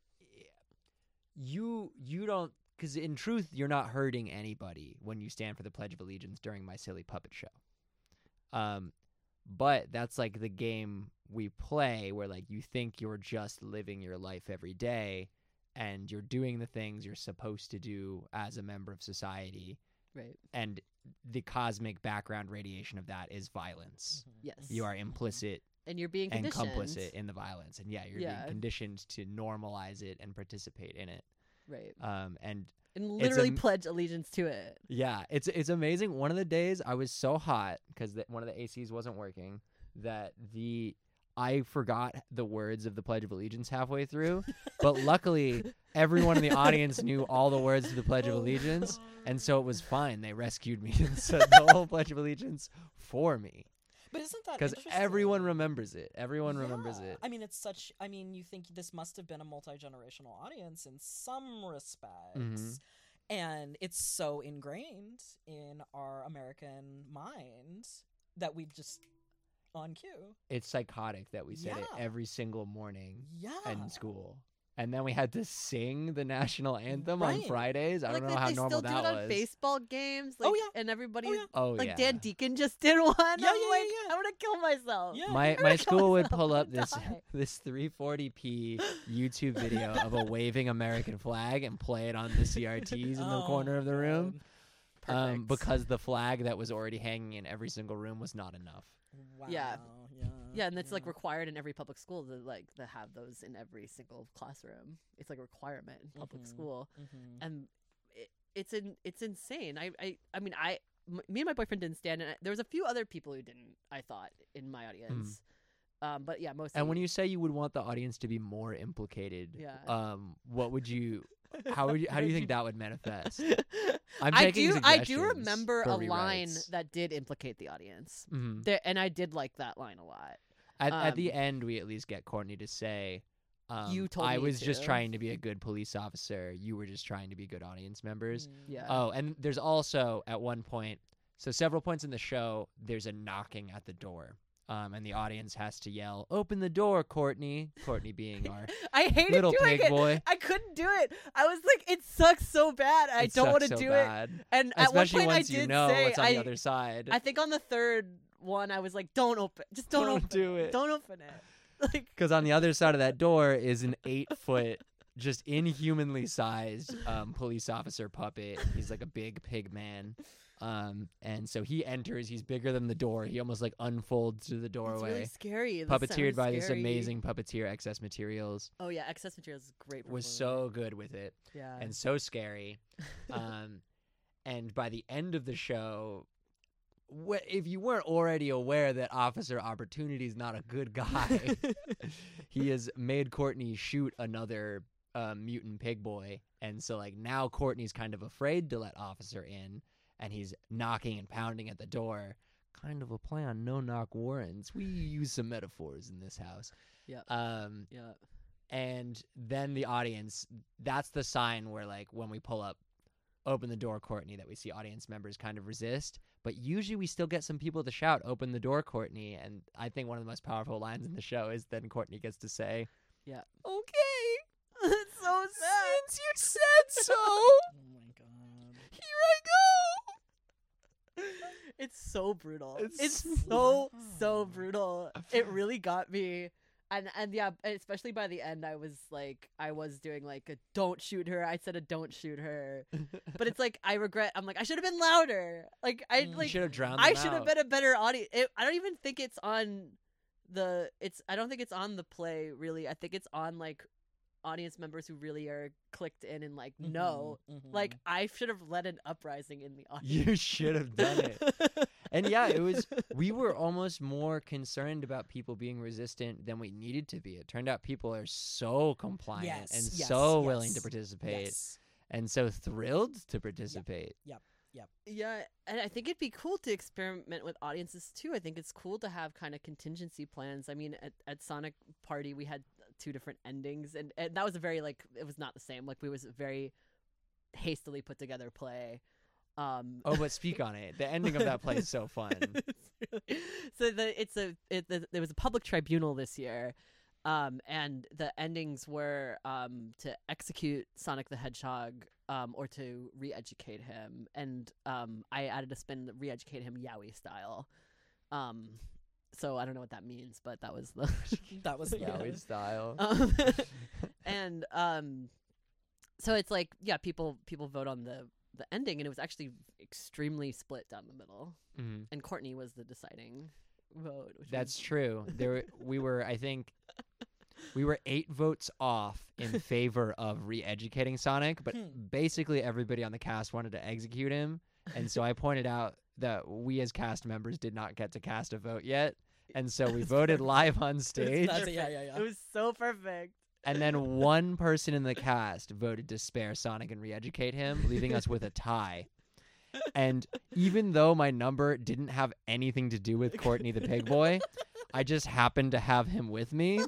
Speaker 3: you don't, because in truth, you're not hurting anybody when you stand for the Pledge of Allegiance during my silly puppet show. But that's like the game we play, where like you think you're just living your life every day, and you're doing the things you're supposed to do as a member of society.
Speaker 2: Right.
Speaker 3: And the cosmic background radiation of that is violence.
Speaker 2: Yes.
Speaker 3: You are implicit
Speaker 2: and you're being
Speaker 3: and
Speaker 2: conditioned.
Speaker 3: complicit in the violence, and you're being conditioned to normalize it and participate in it.
Speaker 2: Right.
Speaker 3: And
Speaker 2: literally pledge allegiance to it.
Speaker 3: yeah, it's amazing. One of the days I was so hot because one of the ACs wasn't working that I forgot the words of the Pledge of Allegiance halfway through, but luckily everyone in the audience knew all the words to the Pledge of Allegiance, and so it was fine. They rescued me and said the whole Pledge of Allegiance for me.
Speaker 1: But isn't that
Speaker 3: Because
Speaker 1: interesting?
Speaker 3: everyone remembers it. Everyone remembers
Speaker 1: Yeah.
Speaker 3: it.
Speaker 1: I mean, you think this must have been a multi-generational audience in some respects.
Speaker 3: Mhm.
Speaker 1: And it's so ingrained in our American mind that we just, on cue.
Speaker 3: It's psychotic that we said it
Speaker 1: Yeah.
Speaker 3: every single morning
Speaker 1: Yeah.
Speaker 3: in school. And then we had to sing the national anthem on
Speaker 1: Right.
Speaker 3: Fridays. I
Speaker 2: like
Speaker 3: don't know
Speaker 2: that
Speaker 3: how
Speaker 2: they
Speaker 3: normal
Speaker 2: still do
Speaker 3: that
Speaker 2: it on
Speaker 3: was.
Speaker 2: baseball games.
Speaker 1: Oh,
Speaker 2: Like,
Speaker 1: yeah.
Speaker 2: and everybody.
Speaker 1: Oh, yeah.
Speaker 3: Oh,
Speaker 2: Like
Speaker 3: yeah.
Speaker 2: Dan Deacon just did one.
Speaker 1: Yeah,
Speaker 2: I'm
Speaker 1: yeah,
Speaker 2: like,
Speaker 1: yeah.
Speaker 2: I want to kill myself.
Speaker 1: Yeah.
Speaker 3: My
Speaker 2: gonna kill
Speaker 3: school would
Speaker 2: myself.
Speaker 3: pull
Speaker 2: I'm
Speaker 3: up
Speaker 2: gonna
Speaker 3: this
Speaker 2: die.
Speaker 3: this 340p YouTube video of a waving American flag and play it on the CRTs in the corner of the room.
Speaker 1: God.
Speaker 2: Perfect.
Speaker 3: because the flag that was already hanging in every single room was not enough.
Speaker 1: Wow.
Speaker 2: Yeah. Yeah, and it's like
Speaker 1: yeah.
Speaker 2: required in every public school to have those in every single classroom. It's like a requirement in public
Speaker 1: Mhm.
Speaker 2: school,
Speaker 1: Mhm.
Speaker 2: and it's insane. I mean, me and my boyfriend didn't stand, and there was a few other people who didn't. I thought in my audience, but yeah, mostly.
Speaker 3: And when you say you would want the audience to be more implicated,
Speaker 2: Yeah.
Speaker 3: what would you? How do you think that would manifest? I'm
Speaker 2: I
Speaker 3: taking
Speaker 2: do
Speaker 3: suggestions
Speaker 2: remember
Speaker 3: for
Speaker 2: a line
Speaker 3: rewrites.
Speaker 2: that did implicate the audience,
Speaker 3: Mhm.
Speaker 2: and I did like that line a lot.
Speaker 3: At the end, we at least get Courtney to say,
Speaker 2: You told
Speaker 3: I
Speaker 2: me
Speaker 3: was just
Speaker 2: to."
Speaker 3: trying to be a good police officer. You were just trying to be good audience members.
Speaker 2: Yeah.
Speaker 3: Oh, and there's also at one point, so several points in the show, there's a knocking at the door. And the audience has to yell, "Open the door, Courtney." Courtney being our
Speaker 2: I hated
Speaker 3: little
Speaker 2: doing
Speaker 3: pig
Speaker 2: it.
Speaker 3: boy.
Speaker 2: I couldn't do it. I was like, it sucks so bad. I
Speaker 3: It
Speaker 2: don't want to
Speaker 3: sucks so
Speaker 2: do
Speaker 3: bad.
Speaker 2: it. And at one
Speaker 3: Especially
Speaker 2: point,
Speaker 3: once
Speaker 2: I did
Speaker 3: you know
Speaker 2: say,
Speaker 3: what's on the other side.
Speaker 2: I think on the third one, I was like, don't open. Just don't open
Speaker 3: do it.
Speaker 2: Don't open it. Like,
Speaker 3: Because on the other side of that door is an 8-foot, just inhumanly sized police officer puppet. He's like a big pig man. And so he enters. He's bigger than the door. He almost like unfolds through the
Speaker 2: it's
Speaker 3: doorway.
Speaker 2: really scary. This
Speaker 3: Puppeteered
Speaker 2: sounds
Speaker 3: by this
Speaker 2: scary.
Speaker 3: amazing puppeteer, Excess Materials.
Speaker 2: Oh yeah, Excess Materials is great.
Speaker 3: Was
Speaker 2: performer.
Speaker 3: so good with it
Speaker 2: Yeah.
Speaker 3: and so scary. And by the end of the show, if you weren't already aware that Officer Opportunity is not a good guy, he has made Courtney shoot another mutant pig boy. And so like now Courtney's kind of afraid to let Officer in, and he's knocking and pounding at the door. Kind of a play on no-knock warrants. We use some metaphors in this house.
Speaker 2: Yeah. Yeah.
Speaker 3: And then the audience, that's the sign where like when we pull up, "Open the door, Courtney," that we see audience members kind of resist. But usually we still get some people to shout, "Open the door, Courtney." And I think one of the most powerful lines in the show is then Courtney gets to say,
Speaker 2: Yeah.
Speaker 3: "Okay,
Speaker 2: It's so sad.
Speaker 3: since you said so,
Speaker 1: Oh my god.
Speaker 3: here I go."
Speaker 2: It's so brutal.
Speaker 3: It's
Speaker 2: It's
Speaker 1: so-
Speaker 2: so brutal. It really got me. And yeah, especially by the end, I was doing like a don't shoot her. I said a don't shoot her, but it's like I'm like I should have been louder. Like I
Speaker 1: You
Speaker 2: like
Speaker 3: should have drowned
Speaker 2: I
Speaker 3: them
Speaker 2: should have
Speaker 3: out.
Speaker 2: been a better audience. I don't even think it's on I don't think it's on the play really. I think it's on like audience members who really are clicked in and like no.
Speaker 1: Mhm.
Speaker 2: Like I should have led an uprising in the audience.
Speaker 3: You should have done it. And yeah, we were almost more concerned about people being resistant than we needed to be. It turned out people are so compliant
Speaker 1: Yes,
Speaker 3: and
Speaker 1: yes,
Speaker 3: so willing to
Speaker 1: yes,
Speaker 3: participate
Speaker 1: Yes.
Speaker 3: and so thrilled to participate.
Speaker 2: Yeah, and I think it'd be cool to experiment with audiences too. I think it's cool to have kind of contingency plans. I mean, at Sonic Party, we had 2 different endings, and that was a very like it was not the same. Like we was a very hastily put together play.
Speaker 3: Oh, but speak on it. The ending of that play is so fun.
Speaker 2: So there was a public tribunal this year, and the endings were to execute Sonic the Hedgehog, or to re-educate him, and I added a spin, re-educate him Yowie style. So I don't know what that means, but that was the
Speaker 1: That was
Speaker 3: Yowie style.
Speaker 2: and so it's like people vote on the ending, and it was actually extremely split down the middle,
Speaker 3: Mhm.
Speaker 2: and Courtney was the deciding vote. Which
Speaker 3: That's
Speaker 2: was,
Speaker 3: true. I think we were 8 votes off in favor of re-educating Sonic, but basically everybody on the cast wanted to execute him, and so I pointed out that we as cast members did not get to cast a vote yet, and so we voted live on stage,
Speaker 1: That's yeah.
Speaker 2: It was so perfect.
Speaker 3: and then one person in the cast voted to spare Sonic and re-educate him, leaving us with a tie. And even though my number didn't have anything to do with Courtney the Pig Boy, I just happened to have him with me,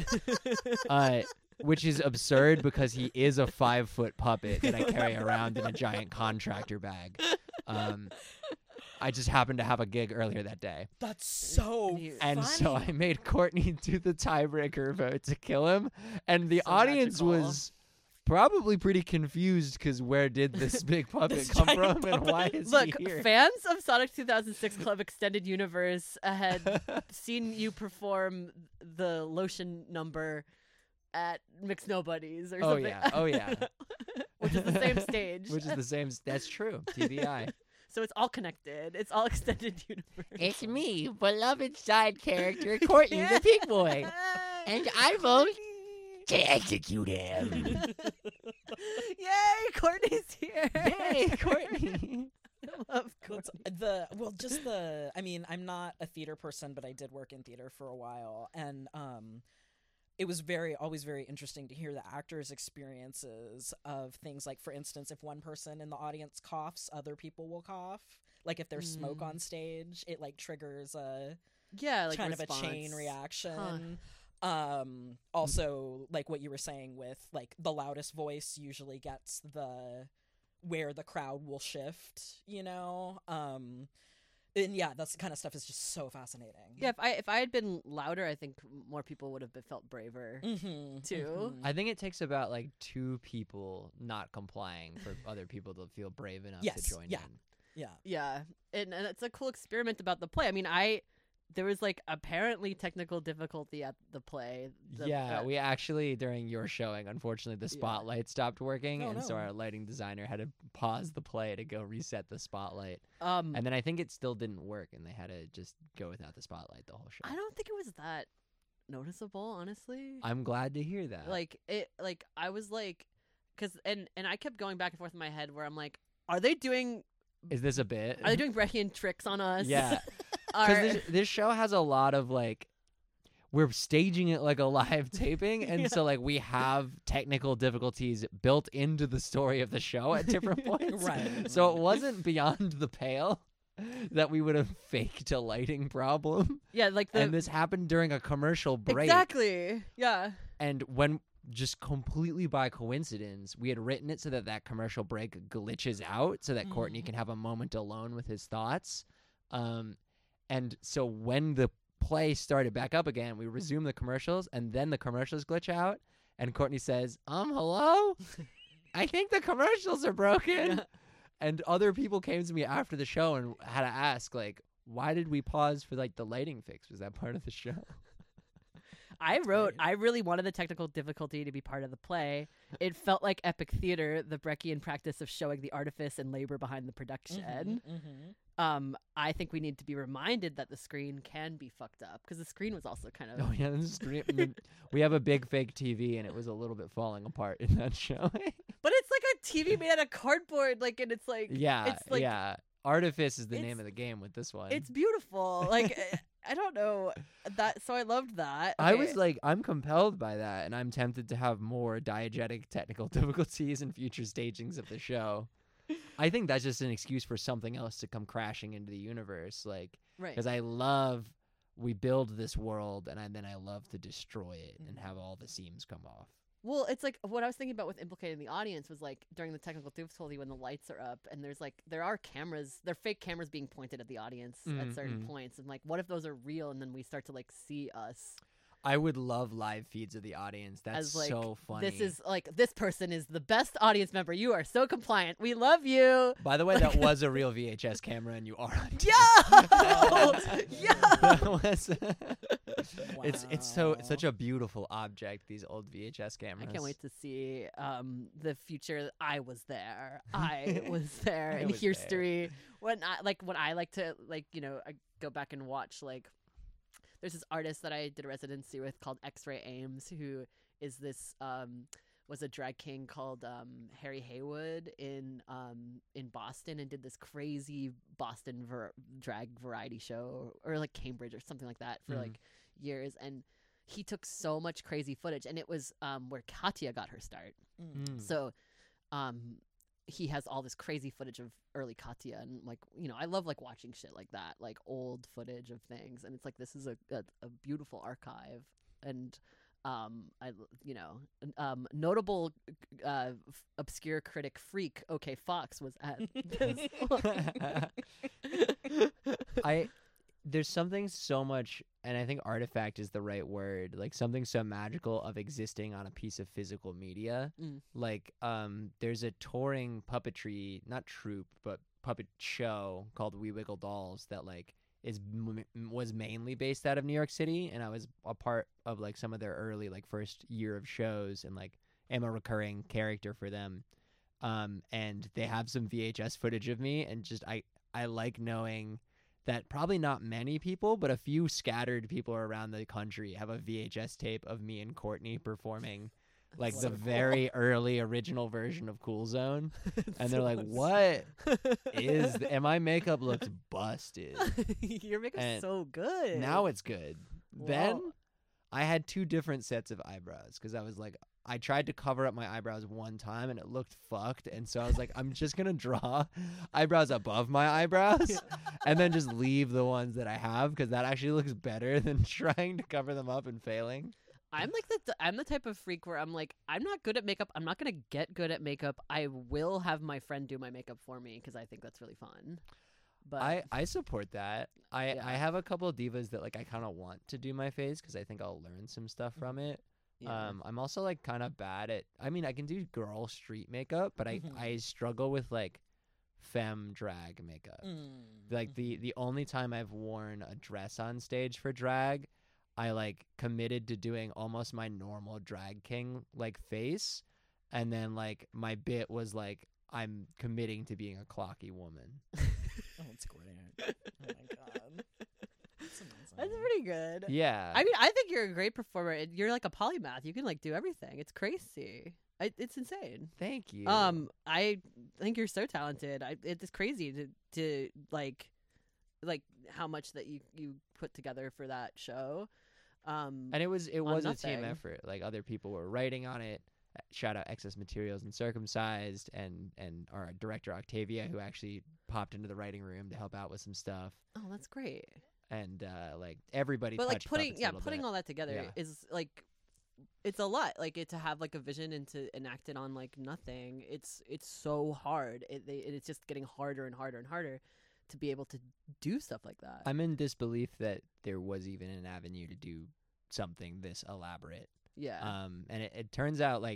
Speaker 3: which is absurd because he is a 5-foot puppet that I carry around in a giant contractor bag. I just happened to have a gig earlier that day.
Speaker 1: That's so
Speaker 3: And so I made Courtney do the tiebreaker vote to kill him. And the
Speaker 2: So
Speaker 3: audience
Speaker 2: magical.
Speaker 3: was probably pretty confused because where did this big puppet
Speaker 1: This
Speaker 3: come
Speaker 1: giant
Speaker 3: from and why is
Speaker 2: Look,
Speaker 3: he here?
Speaker 2: fans of Sonic 2006 Club Extended Universe had seen you perform the lotion number at Mixed Nobodies or
Speaker 3: Oh,
Speaker 2: something.
Speaker 3: yeah. Oh, yeah.
Speaker 2: Which is the same stage.
Speaker 3: Which is the same. That's true. TBI.
Speaker 2: So it's all connected. It's all extended universe.
Speaker 3: It's me, beloved side character Courtney the pig boy, and I vote to execute him.
Speaker 2: Yay, Courtney's here.
Speaker 3: Yay, Courtney.
Speaker 2: I love
Speaker 1: Courtney. I mean, I'm not a theater person, but I did work in theater for a while, and it was always very interesting to hear the actors' experiences of things like, for instance, if one person in the audience coughs, other people will cough. Like if there's smoke on stage, it like triggers a
Speaker 2: like
Speaker 1: kind
Speaker 2: response.
Speaker 1: of a chain reaction.
Speaker 2: Huh.
Speaker 1: Also, like what you were saying with like the loudest voice usually gets where the crowd will shift, and yeah, that's the kind of stuff is just so fascinating.
Speaker 2: Yeah, if I had been louder, I think more people would have felt braver too.
Speaker 3: I think it takes about like 2 people not complying for other people to feel brave enough to join in.
Speaker 1: Yeah.
Speaker 2: And it's a cool experiment about the play. I mean, there was like apparently technical difficulty at the play.
Speaker 3: We actually, during your showing, unfortunately the spotlight stopped working, so our lighting designer had to pause the play to go reset the spotlight. And then I think it still didn't work, and they had to just go without the spotlight the whole show.
Speaker 2: I don't think it was that noticeable, honestly.
Speaker 3: I'm glad to hear that.
Speaker 2: I was like, because and I kept going back and forth in my head where I'm like, are they doing
Speaker 3: Is this a bit?
Speaker 2: Are they doing Breckian tricks on us?
Speaker 3: Yeah. Because this show has a lot of like, we're staging it like a live taping, and so like we have technical difficulties built into the story of the show at different points.
Speaker 1: Right.
Speaker 3: So it wasn't beyond the pale that we would have faked a lighting problem.
Speaker 2: Yeah,
Speaker 3: and this happened during a commercial break.
Speaker 2: Exactly. Yeah.
Speaker 3: And when just completely by coincidence, we had written it so that commercial break glitches out so that Courtney can have a moment alone with his thoughts. And so when the play started back up again, we resumed the commercials, and then the commercials glitch out, and Courtney says, hello? I think the commercials are broken.
Speaker 2: Yeah.
Speaker 3: And other people came to me after the show and had to ask, like, why did we pause for, like, the lighting fix? Was that part of the show?
Speaker 2: I really wanted the technical difficulty to be part of the play. It felt like epic theater, the Breckian practice of showing the artifice and labor behind the production. I think we need to be reminded that the screen can be fucked up, because the screen was also kind of...
Speaker 3: Oh, yeah, the screen. We have a big fake TV, and it was a little bit falling apart in that show.
Speaker 2: But it's like a TV made out of cardboard, like, and it's like...
Speaker 3: Yeah,
Speaker 2: it's like,
Speaker 3: yeah. Artifice is the name of the game with this one.
Speaker 2: It's beautiful. Like... I don't know that, so I loved that.
Speaker 3: I was like, I'm compelled by that, and I'm tempted to have more diegetic technical difficulties in future stagings of the show. I think that's just an excuse for something else to come crashing into the universe, like, because we build this world, and then I love to destroy it and have all the seams come off.
Speaker 2: Well, it's like what I was thinking about with implicating the audience was like during the technical difficulty when the lights are up and there are cameras, they're fake cameras being pointed at the audience at certain points. And like, what if those are real and then we start to like see us?
Speaker 3: I would love live feeds of the audience. That's
Speaker 2: like,
Speaker 3: so funny.
Speaker 2: This is like, this person is the best audience member. You are so compliant. We love you.
Speaker 3: By the way, that was a real VHS camera, and you are on tape.
Speaker 2: Yeah.
Speaker 3: That was. It's such a beautiful object. These old VHS cameras.
Speaker 2: I can't wait to see the future. I was there. I was there in history. When I like to I go back and watch like. There's this artist that I did a residency with called X-Ray Ames, who is this was a drag king called Harry Haywood in Boston, and did this crazy Boston drag variety show, or like Cambridge or something like that for like years. And he took so much crazy footage, and it was where Katya got her start. So he has all this crazy footage of early Katya, and like, I love like watching shit like that, like old footage of things, and it's like, this is a beautiful archive. And notable obscure critic freak OK Fox was at this
Speaker 3: There's something so much, and I think artifact is the right word, like something so magical of existing on a piece of physical media. Like, there's a touring puppetry, not troupe, but puppet show called We Wiggle Dolls that like was mainly based out of New York City, and I was a part of like some of their early like first year of shows, and like am a recurring character for them. And they have some VHS footage of me, and just I like knowing that probably not many people, but a few scattered people around the country have a VHS tape of me and Courtney performing like
Speaker 1: That's
Speaker 3: the
Speaker 1: so cool.
Speaker 3: very early original version of Cool Zone. And they're like,
Speaker 2: So
Speaker 3: what is and my makeup looks busted.
Speaker 2: Your makeup's
Speaker 3: And
Speaker 2: so good.
Speaker 3: Now it's good. Then
Speaker 2: Wow.
Speaker 3: I had 2 different sets of eyebrows because I was like, I tried to cover up my eyebrows one time and it looked fucked. And so I was like, I'm just going to draw eyebrows above my eyebrows and then just leave the ones that I have because that actually looks better than trying to cover them up and failing.
Speaker 2: I'm like I'm the type of freak where I'm like, I'm not good at makeup. I'm not gonna get good at makeup. I will have my friend do my makeup for me because I think that's really fun. But
Speaker 3: I support that. I
Speaker 2: Yeah.
Speaker 3: have a couple of divas that like I kind of want to do my face because I think I'll learn some stuff from it.
Speaker 2: yeah.
Speaker 3: I'm also like kind of bad at. I mean, I can do girl street makeup, but
Speaker 1: Mhm.
Speaker 3: I struggle with like femme drag makeup. Like the only time I've worn a dress on stage for drag, I like committed to doing almost my normal drag king like face, and then like my bit was like I'm committing to being a clocky woman.
Speaker 1: Oh, it's great. Oh my god. That's amazing.
Speaker 2: That's pretty good.
Speaker 3: Yeah.
Speaker 2: I mean, I think you're a great performer. And you're like a polymath. You can like do everything. It's crazy. It's insane.
Speaker 3: Thank you.
Speaker 2: I think you're so talented. It's crazy to like how much that you put together for that show.
Speaker 3: And it was a team
Speaker 2: nothing.
Speaker 3: effort. Like other people were writing on it. Shout out Excess Materials and Circumcised and our director Octavia, who actually popped into the writing room to help out with some stuff.
Speaker 2: Oh, that's great.
Speaker 3: And like everybody,
Speaker 2: But like
Speaker 3: touched
Speaker 2: putting
Speaker 3: puppets a little
Speaker 2: putting
Speaker 3: bit.
Speaker 2: all that together
Speaker 3: Yeah.
Speaker 2: is like it's a lot. Like to have like a vision and to enact it on like nothing. It's so hard. It's just getting harder and harder and harder to be able to do stuff like that.
Speaker 3: I'm in disbelief that there was even an avenue to do something this elaborate.
Speaker 2: yeah.
Speaker 3: And it turns out like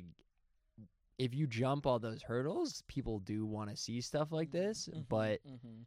Speaker 3: if you jump all those hurdles, people do want to see stuff like this,
Speaker 1: Mhm,
Speaker 3: but
Speaker 1: mhm.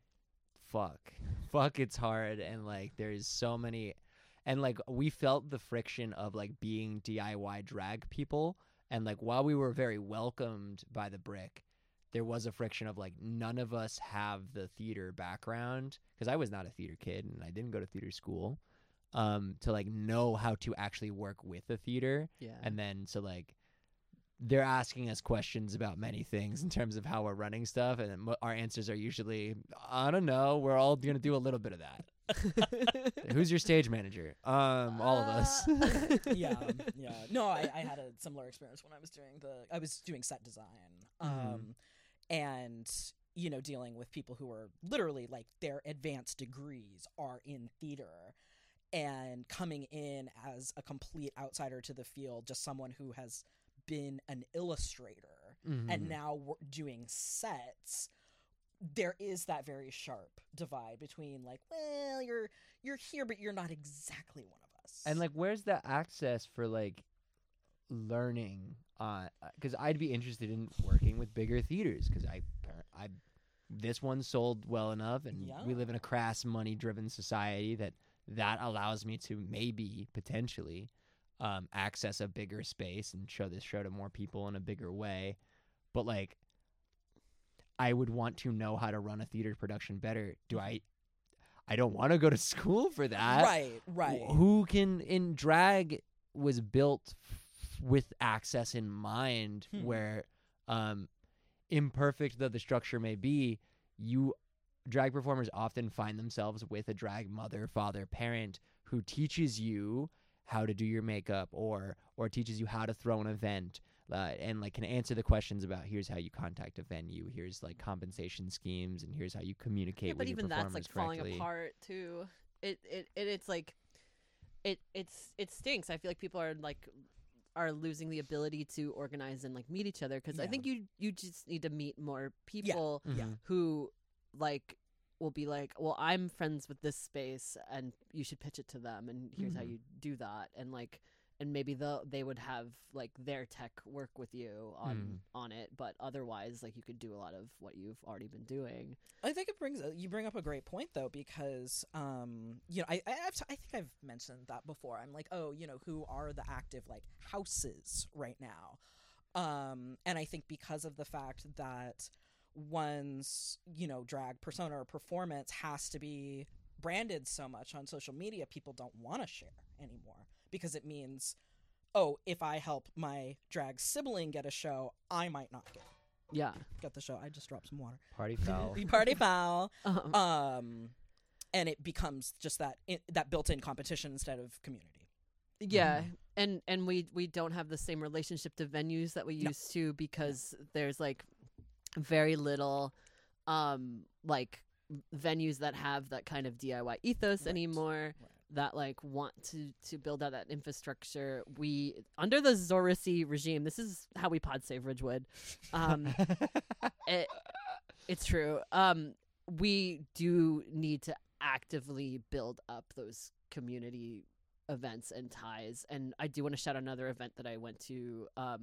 Speaker 3: fuck it's hard, and like there's so many, and like we felt the friction of like being DIY drag people, and like while we were very welcomed by the Brick, there was a friction of like none of us have the theater background because I was not a theater kid and I didn't go to theater school to like know how to actually work with the theater.
Speaker 2: Yeah.
Speaker 3: And then so like they're asking us questions about many things in terms of how we're running stuff, and then our answers are usually, I don't know, we're all gonna do a little bit of that. Who's your stage manager? All of us.
Speaker 1: Yeah. No, I had a similar experience when I was doing set design.
Speaker 3: Mhm.
Speaker 1: And dealing with people who are literally like their advanced degrees are in theater, and coming in as a complete outsider to the field, just someone who has been an illustrator
Speaker 3: Mhm.
Speaker 1: and now doing sets. There is that very sharp divide between like, well, you're here, but you're not exactly one of us.
Speaker 3: And like, where's the access for like learning? Because I'd be interested in working with bigger theaters because I this one sold well enough, and we live in a crass, money-driven society that allows me to maybe potentially access a bigger space and show this show to more people in a bigger way. But like, I would want to know how to run a theater production better. I don't want to go to school for that.
Speaker 1: Right.
Speaker 3: Who can in drag was built with access in mind, where imperfect though the structure may be, drag performers often find themselves with a drag mother, father, parent who teaches you how to do your makeup or teaches you how to throw an event, and like can answer the questions about here's how you contact a venue, here's like compensation schemes, and here's how you communicate
Speaker 2: Yeah,
Speaker 3: with
Speaker 2: but
Speaker 3: your
Speaker 2: even that's
Speaker 3: performers
Speaker 2: like falling
Speaker 3: correctly.
Speaker 2: apart too. It's like it stinks. I feel like people are losing the ability to organize and like meet each other because I
Speaker 1: Yeah.
Speaker 2: think you just need to meet more people
Speaker 3: Mhm.
Speaker 2: who like will be like, well, I'm friends with this space and you should pitch it to them and here's how
Speaker 3: Mhm.
Speaker 2: you do that, and like and maybe they would have like their tech work with you on it, but otherwise like you could do a lot of what you've already been doing.
Speaker 1: I think you bring up a great point though, because I think I've mentioned that before. I'm like, oh, who are the active like houses right now? And I think because of the fact that one's, drag persona or performance has to be branded so much on social media, people don't want to share anymore because it means, oh, if I help my drag sibling get a show, I might not get the show. I just dropped some water.
Speaker 3: Party foul.
Speaker 1: Party foul. And it becomes just that built-in competition instead of community.
Speaker 2: Yeah, and we don't have the same relationship to venues that we used to because there's like very little like venues that have that kind of DIY ethos anymore.
Speaker 1: Right.
Speaker 2: That like want to build out that infrastructure. We under the Zorisi regime, this is how we pod save Ridgewood. It's true. We do need to actively build up those community events and ties. And I do want to shout out another event that I went to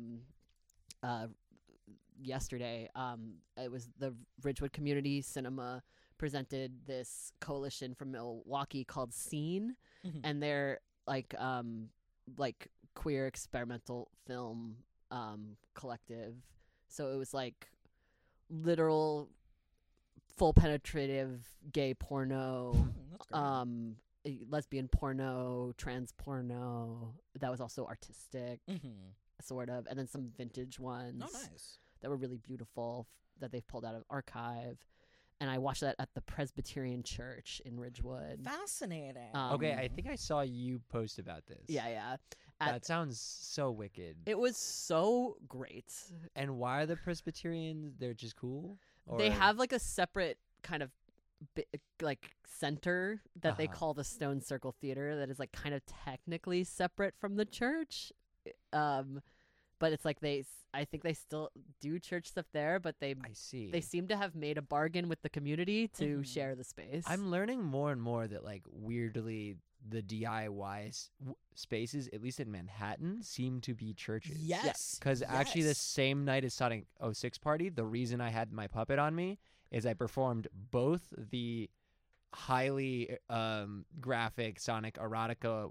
Speaker 2: yesterday. It was the Ridgewood Community Cinema presented this coalition from Milwaukee called Scene, and they're like queer experimental film collective. So it was like literal full penetrative gay porno,
Speaker 1: That's great.
Speaker 2: lesbian porno, trans porno that was also artistic, sort of, and then some vintage ones
Speaker 1: Oh, nice.
Speaker 2: that were really beautiful that they've pulled out of archive. And I watched that at the Presbyterian Church in Ridgewood.
Speaker 1: Fascinating.
Speaker 3: Okay, I think I saw you post about this.
Speaker 2: Yeah.
Speaker 3: That sounds so wicked.
Speaker 2: It was so great.
Speaker 3: And why are the Presbyterians? They're just cool?
Speaker 2: They have like a separate kind of like center that they
Speaker 3: Uh-huh.
Speaker 2: call the Stone Circle Theater that is like kind of technically separate from the church. But it's like I think they still do church stuff there, but
Speaker 3: I see.
Speaker 2: they seem to have made a bargain with the community to share the space.
Speaker 3: I'm learning more and more that, like, weirdly, the DIY spaces, at least in Manhattan, seem to be churches.
Speaker 1: Yes.
Speaker 3: Because actually, the same night as Sonic 06 Party, the reason I had my puppet on me is I performed both the highly graphic Sonic erotica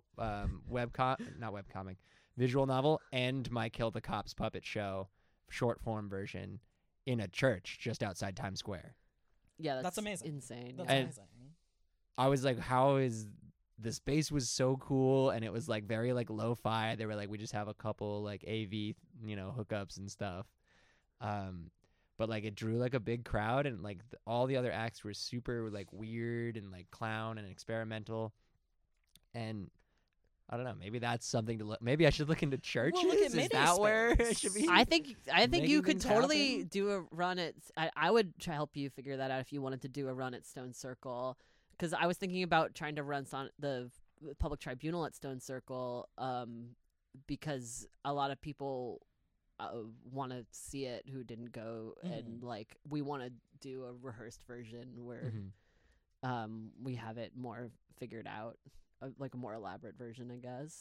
Speaker 3: visual novel and my Kill the Cops puppet show short form version in a church just outside Times Square.
Speaker 2: Yeah,
Speaker 1: That's amazing.
Speaker 2: Insane.
Speaker 1: That's
Speaker 2: yeah.
Speaker 1: amazing.
Speaker 3: I was like, how is the space was so cool, and it was like very like lo-fi. They were like, we just have a couple like AV, hookups and stuff. But like it drew like a big crowd, and like all the other acts were super like weird and like clown and experimental. And I don't know, maybe that's something to look. Maybe I should look into churches.
Speaker 1: Well, look at
Speaker 3: Is that where it
Speaker 1: Makerspace.
Speaker 3: should be?
Speaker 2: I think you
Speaker 3: making
Speaker 2: could
Speaker 3: things
Speaker 2: totally
Speaker 3: happen?
Speaker 2: do a run at. I would try to help you figure that out if you wanted to do a run at Stone Circle, because I was thinking about trying to run the public tribunal at Stone Circle, because a lot of people want to see it who didn't go, and like we want to do a rehearsed version where we have it more figured out. Like a more elaborate version, I guess.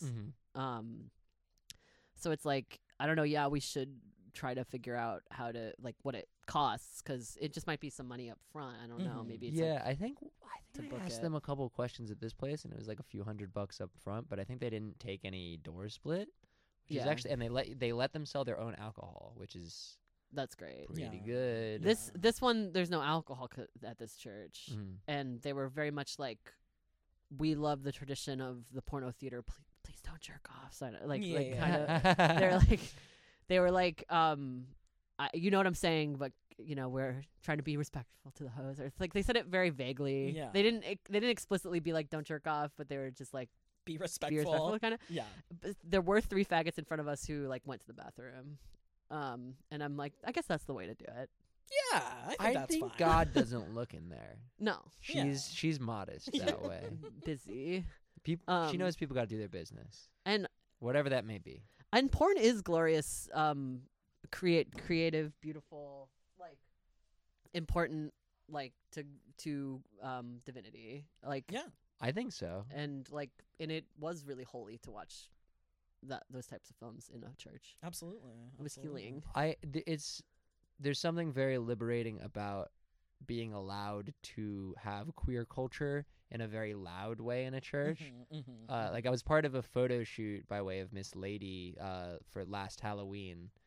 Speaker 2: So it's like, I don't know. Yeah, we should try to figure out how to like what it costs, because it just might be some money up front. I don't know. Maybe it's
Speaker 3: yeah,
Speaker 2: like,
Speaker 3: I think
Speaker 2: to book
Speaker 3: I asked
Speaker 2: it.
Speaker 3: them a couple of questions at this place, and it was like a few $100 up front. But I think they didn't take any door split, which is
Speaker 2: Yeah.
Speaker 3: actually, and they let them sell their own alcohol, which is
Speaker 2: that's great.
Speaker 3: pretty
Speaker 1: Yeah.
Speaker 3: good.
Speaker 2: This one, there's no alcohol at this church,
Speaker 3: Mhm.
Speaker 2: and they were very much like, we love the tradition of the porno theater. Please don't jerk off. So
Speaker 1: Yeah.
Speaker 2: kind of. They were like, you know what I'm saying, but we're trying to be respectful to the host. Or it's like they said it very vaguely.
Speaker 1: Yeah.
Speaker 2: They didn't explicitly be like, don't jerk off, but they were just like,
Speaker 1: Be
Speaker 2: be
Speaker 1: respectful.
Speaker 2: respectful kind of.
Speaker 1: Yeah.
Speaker 2: But there were 3 faggots in front of us who like went to the bathroom. And I'm like, I guess that's the way to do it.
Speaker 1: Yeah, I think
Speaker 3: I
Speaker 1: that's
Speaker 3: think
Speaker 1: fine.
Speaker 3: God doesn't look in there.
Speaker 2: No,
Speaker 3: She's modest that way.
Speaker 2: busy.
Speaker 3: People, she knows people got to do their business,
Speaker 2: And
Speaker 3: whatever that may be.
Speaker 2: porn is glorious, creative, beautiful, like important, like to divinity, like
Speaker 1: Yeah.
Speaker 3: I think so.
Speaker 2: and like, and it was really holy to watch those types of films in a church.
Speaker 1: Absolutely.
Speaker 2: It was healing.
Speaker 3: There's something very liberating about being allowed to have queer culture in a very loud way in a church. Like I was part of a photo shoot by way of Miss Lady for last Halloween,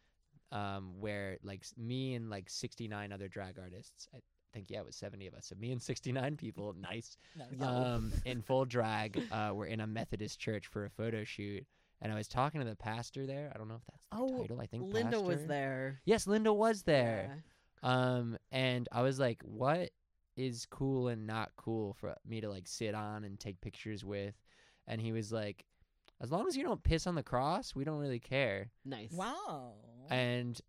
Speaker 3: where like me and like 69 other drag artists. I think it was 70 of us. So me and 69 people, nice, in full drag. We're in a Methodist church for a photo shoot, and I was talking to the pastor there. I don't know if that's the title. I think
Speaker 2: Linda was
Speaker 3: pastor.
Speaker 2: there.
Speaker 3: Yes, Linda was there.
Speaker 2: Yeah.
Speaker 3: And I was like, what is cool and not cool for me to like sit on and take pictures with? And he was like, as long as you don't piss on the cross, we don't really care.
Speaker 2: Nice.
Speaker 1: Wow.
Speaker 3: And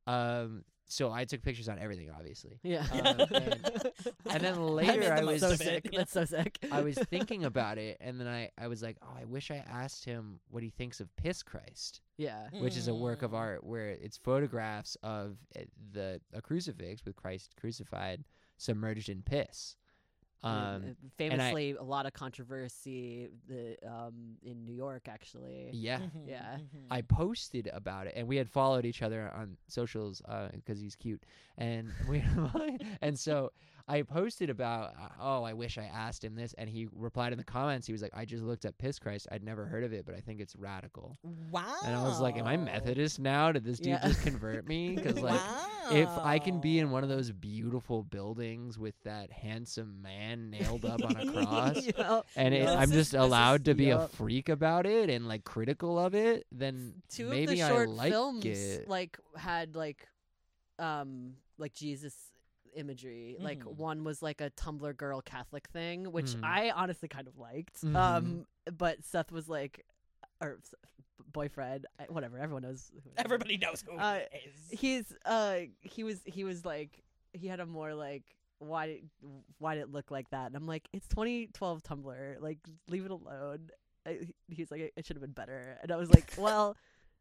Speaker 3: so I took pictures on everything, obviously.
Speaker 2: Yeah.
Speaker 3: And then
Speaker 1: I
Speaker 3: later
Speaker 1: made the
Speaker 3: I
Speaker 1: most
Speaker 3: was
Speaker 2: so
Speaker 1: of it,
Speaker 2: sick.
Speaker 1: yeah.
Speaker 2: That's so sick.
Speaker 3: I was thinking about it, and then I was like, oh, I wish I asked him what he thinks of Piss Christ,
Speaker 2: Yeah.
Speaker 3: which is a work of
Speaker 1: Mm.
Speaker 3: art where it's photographs of a crucifix with Christ crucified submerged in piss.
Speaker 2: Famously, a lot of controversy in New York, actually.
Speaker 3: Yeah.
Speaker 1: Mhm,
Speaker 2: Yeah.
Speaker 1: mhm.
Speaker 3: I posted about it, and we had followed each other on socials because he's cute, and and so I posted about, I wish I asked him this, and he replied in the comments. He was like, I just looked at Piss Christ. I'd never heard of it, but I think it's radical.
Speaker 1: Wow.
Speaker 3: And I was like, am I Methodist now? Did this dude
Speaker 2: Yeah.
Speaker 3: just convert me? Because like,
Speaker 1: wow.
Speaker 3: if I can be in one of those beautiful buildings with that handsome man nailed up on a cross,
Speaker 2: Yeah.
Speaker 3: and
Speaker 2: Yeah.
Speaker 3: I'm
Speaker 1: This
Speaker 3: just
Speaker 1: is-
Speaker 3: allowed to be a
Speaker 2: Yup.
Speaker 3: freak about it and like critical of it, then
Speaker 2: Two
Speaker 3: maybe
Speaker 2: of the short
Speaker 3: I like
Speaker 2: films
Speaker 3: it.
Speaker 2: like had like Jesus imagery. Like
Speaker 1: Mhm.
Speaker 2: one was like a Tumblr girl Catholic thing, which
Speaker 3: Mhm.
Speaker 2: I honestly kind of liked.
Speaker 3: Mhm.
Speaker 2: But Seth was like, or boyfriend, whatever. Everyone knows. Who it is.
Speaker 1: Everybody knows who
Speaker 2: Uh,
Speaker 1: it is.
Speaker 2: he was like, he had a more like, why did it look like that? And I'm like, it's 2012 Tumblr, like leave it alone. He's like, it should have been better. And I was like, well,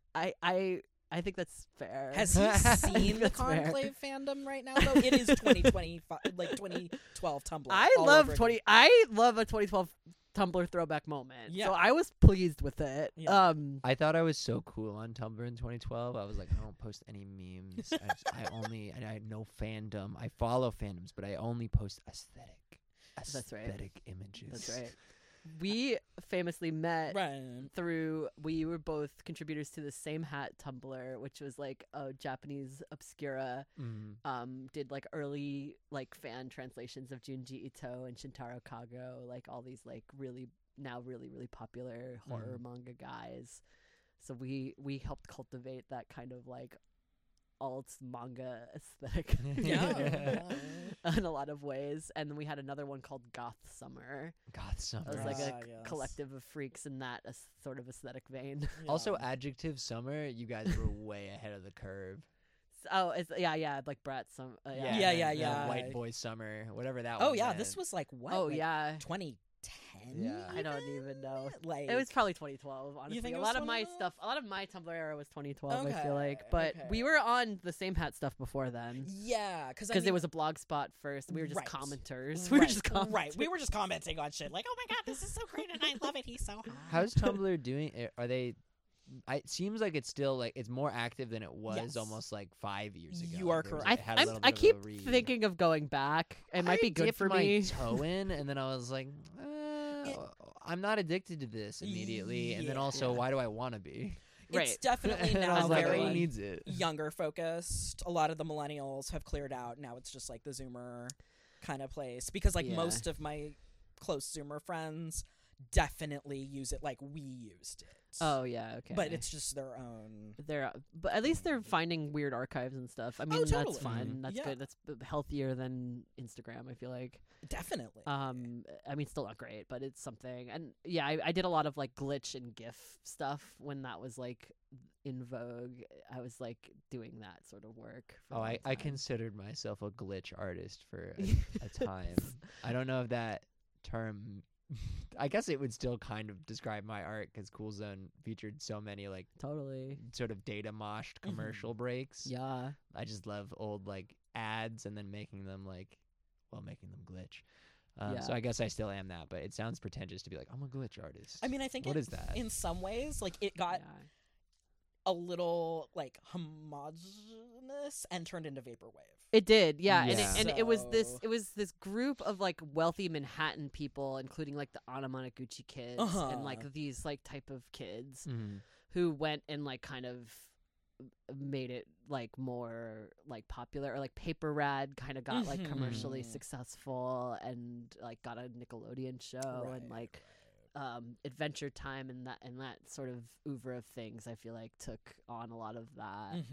Speaker 2: I think that's fair.
Speaker 1: Has he seen the
Speaker 2: That's fair.
Speaker 1: Conclave fandom right now? Though it is 2025, like 2012 Tumblr.
Speaker 2: I
Speaker 1: all
Speaker 2: love
Speaker 1: over again.
Speaker 2: I love a 2012 Tumblr throwback moment.
Speaker 1: Yeah.
Speaker 2: So I was pleased with it.
Speaker 1: Yeah.
Speaker 3: I thought I was so cool on Tumblr in 2012. I was like, I don't post any memes. I know fandom. I follow fandoms, but I only post aesthetic
Speaker 2: right.
Speaker 3: images.
Speaker 2: That's right. We famously met
Speaker 1: Right.
Speaker 2: through, we were both contributors to the Same Hat Tumblr, which was like a Japanese obscura, did like early like fan translations of Junji Ito and Shintaro Kago, like all these like really popular horror manga guys. So we helped cultivate that kind of like alt manga aesthetic
Speaker 1: Yeah.
Speaker 2: in a lot of ways. And then we had another one called Goth Summer.
Speaker 3: God, summer.
Speaker 2: It was like a
Speaker 1: yes.
Speaker 2: collective of freaks in that sort of aesthetic vein.
Speaker 3: Also,
Speaker 1: Yeah.
Speaker 3: adjective summer. You guys were way ahead of the curve.
Speaker 2: Oh, it's like Brat some.
Speaker 1: Yeah.
Speaker 3: White boy summer, whatever that.
Speaker 1: Oh
Speaker 3: one
Speaker 1: yeah,
Speaker 3: meant.
Speaker 1: this was like what?
Speaker 2: Oh
Speaker 1: like
Speaker 2: yeah.
Speaker 1: 2010.
Speaker 3: Yeah.
Speaker 2: I don't even know.
Speaker 1: Like
Speaker 2: It was probably 2012. Honestly,
Speaker 1: think
Speaker 2: a
Speaker 1: it was
Speaker 2: lot of my
Speaker 1: 2012?
Speaker 2: stuff, a lot of my Tumblr era was 2012. I feel like,
Speaker 1: Okay,
Speaker 2: but
Speaker 1: okay.
Speaker 2: we were on the Same Hat stuff before then
Speaker 1: yeah, because
Speaker 2: because it was a blog spot first. We were just
Speaker 1: Right.
Speaker 2: commenters. We were just commenters.
Speaker 1: right. We were just commenting on shit like, oh my god, this is so great and I love it. He's so hot.
Speaker 3: How's Tumblr doing? Are they? It seems like it's still like it's more active than it was
Speaker 1: Yes.
Speaker 3: almost like 5 years ago.
Speaker 1: You are
Speaker 3: There was,
Speaker 1: correct.
Speaker 3: like, had a little
Speaker 2: I
Speaker 3: bit of
Speaker 2: keep
Speaker 3: a read.
Speaker 2: thinking of going back. It might be good
Speaker 3: dipped
Speaker 2: for
Speaker 3: my
Speaker 2: me.
Speaker 3: toe in, and then I was like, I'm not addicted to this immediately. And then also,
Speaker 2: Yeah.
Speaker 3: why do I want to be?
Speaker 1: It's
Speaker 2: Right.
Speaker 1: definitely
Speaker 3: And I
Speaker 1: now
Speaker 3: was like,
Speaker 1: very
Speaker 3: who needs it?
Speaker 1: younger focused. A lot of the millennials have cleared out. Now it's just like the Zoomer kind of place because like
Speaker 2: Yeah.
Speaker 1: most of my close Zoomer friends definitely use it like we used it.
Speaker 2: Oh yeah, okay.
Speaker 1: But it's just their own.
Speaker 2: But at least they're finding weird archives and stuff. I mean, that's
Speaker 1: totally.
Speaker 2: fun. That's
Speaker 1: Yeah.
Speaker 2: good. That's healthier than Instagram, I feel like.
Speaker 1: Definitely.
Speaker 2: I mean, still not great, but it's something. And yeah, I did a lot of like glitch and GIF stuff when that was like in vogue. I was like doing that sort of work. For a long
Speaker 3: I
Speaker 2: time.
Speaker 3: considered myself a glitch artist for a time. I don't know if that term. I guess it would still kind of describe my art because Cool Zone featured so many like
Speaker 2: Totally.
Speaker 3: sort of data moshed commercial breaks.
Speaker 2: Yeah.
Speaker 3: I just love old like ads and then making them glitch.
Speaker 2: Yeah.
Speaker 3: So I guess I still am that, but it sounds pretentious to be like, I'm a glitch artist.
Speaker 1: I mean, I think
Speaker 3: What
Speaker 1: it,
Speaker 3: is that?
Speaker 1: in some ways, like it got
Speaker 2: Yeah.
Speaker 1: a little like homogenous and turned into vaporwave.
Speaker 2: It did, yeah,
Speaker 3: Yeah.
Speaker 2: and it was
Speaker 1: So-
Speaker 2: this group of like wealthy Manhattan people, including like the Anamanaguchi kids
Speaker 1: Uh-huh.
Speaker 2: and like these like type of kids
Speaker 3: Mhm.
Speaker 2: who went and like kind of made it like more like popular, or like Paper Rad kind of got like commercially successful and like got a Nickelodeon show, and like Adventure Time and that sort of oeuvre of things, I feel like took on a lot of that,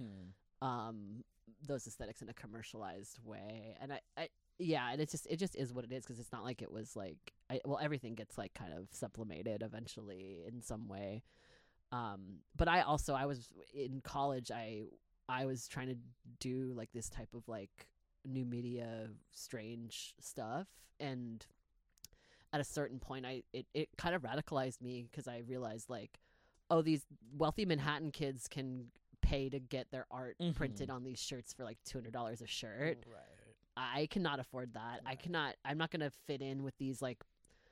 Speaker 2: those aesthetics in a commercialized way. And I yeah, and it just is what it is, because it's not like it was like everything gets like kind of sublimated eventually in some way. But I was in college, I was trying to do like this type of like new media strange stuff, and at a certain point it kind of radicalized me, because I realized like, oh, these wealthy Manhattan kids can pay to get their art printed on these shirts for like $200 a shirt. I cannot afford that. I'm not gonna fit in with these like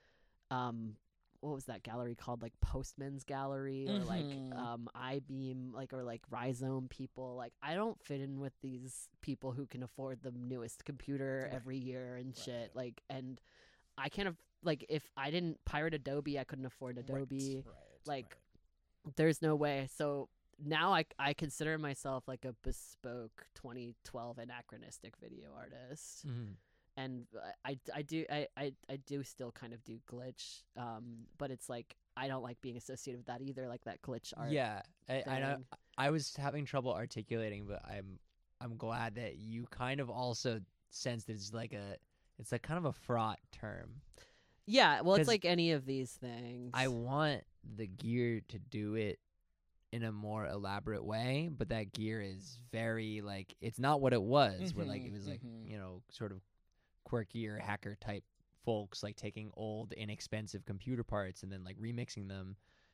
Speaker 2: what was that gallery called, like Postman's Gallery, or like I-Beam, like, or like Rhizome people. Like, I don't fit in with these people who can afford the newest computer every year and shit. Like, and I can't like, if I didn't pirate Adobe, I couldn't afford Adobe. There's no way. So now I consider myself like a bespoke 2012 anachronistic video artist. And I do still kind of do glitch, but it's like I don't like being associated with that either, like that glitch art.
Speaker 3: Yeah, I know. I was having trouble articulating, but I'm glad that you kind of also sense that it's like kind of a fraught term.
Speaker 2: Yeah, well, it's like any of these things.
Speaker 3: I want the gear to do it in a more elaborate way, but that gear is very like, it's not what it was, where like it was like, you know, sort of quirky or hacker type folks like taking old inexpensive computer parts and then like remixing them.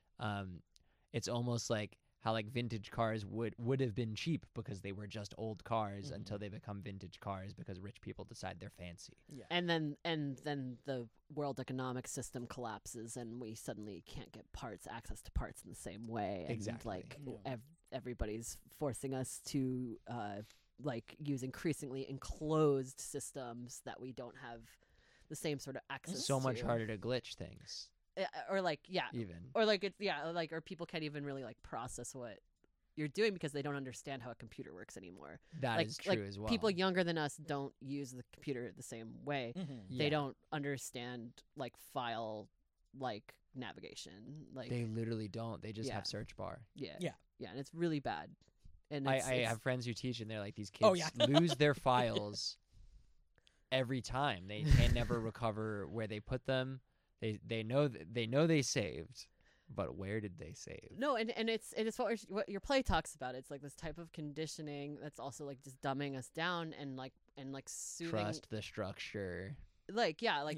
Speaker 3: It's almost like how like vintage cars would have been cheap because they were just old cars until they become vintage cars because rich people decide they're fancy.
Speaker 1: Yeah.
Speaker 2: And then the world economic system collapses and we suddenly can't get access to parts in the same way.
Speaker 3: Exactly.
Speaker 2: And like everybody's forcing us to like use increasingly enclosed systems that we don't have the same sort of access to.
Speaker 3: So much harder to glitch things.
Speaker 2: Or like, yeah.
Speaker 3: Even.
Speaker 2: Or like, it's, yeah, like, or people can't even really like process what you're doing because they don't understand how a computer works anymore.
Speaker 3: That
Speaker 2: like,
Speaker 3: is true as well.
Speaker 2: People younger than us don't use the computer the same way. They don't understand like file like navigation. Like
Speaker 3: they literally don't. They just have search bar.
Speaker 2: Yeah, and it's really bad. And
Speaker 3: I have friends who teach, and they're like, these kids lose their files every time. They can never recover where they put them. They know they saved, but where did they save?
Speaker 2: No, and it's what your play talks about. It's like this type of conditioning that's also like just dumbing us down and like soothing.
Speaker 3: Trust the structure.
Speaker 2: Like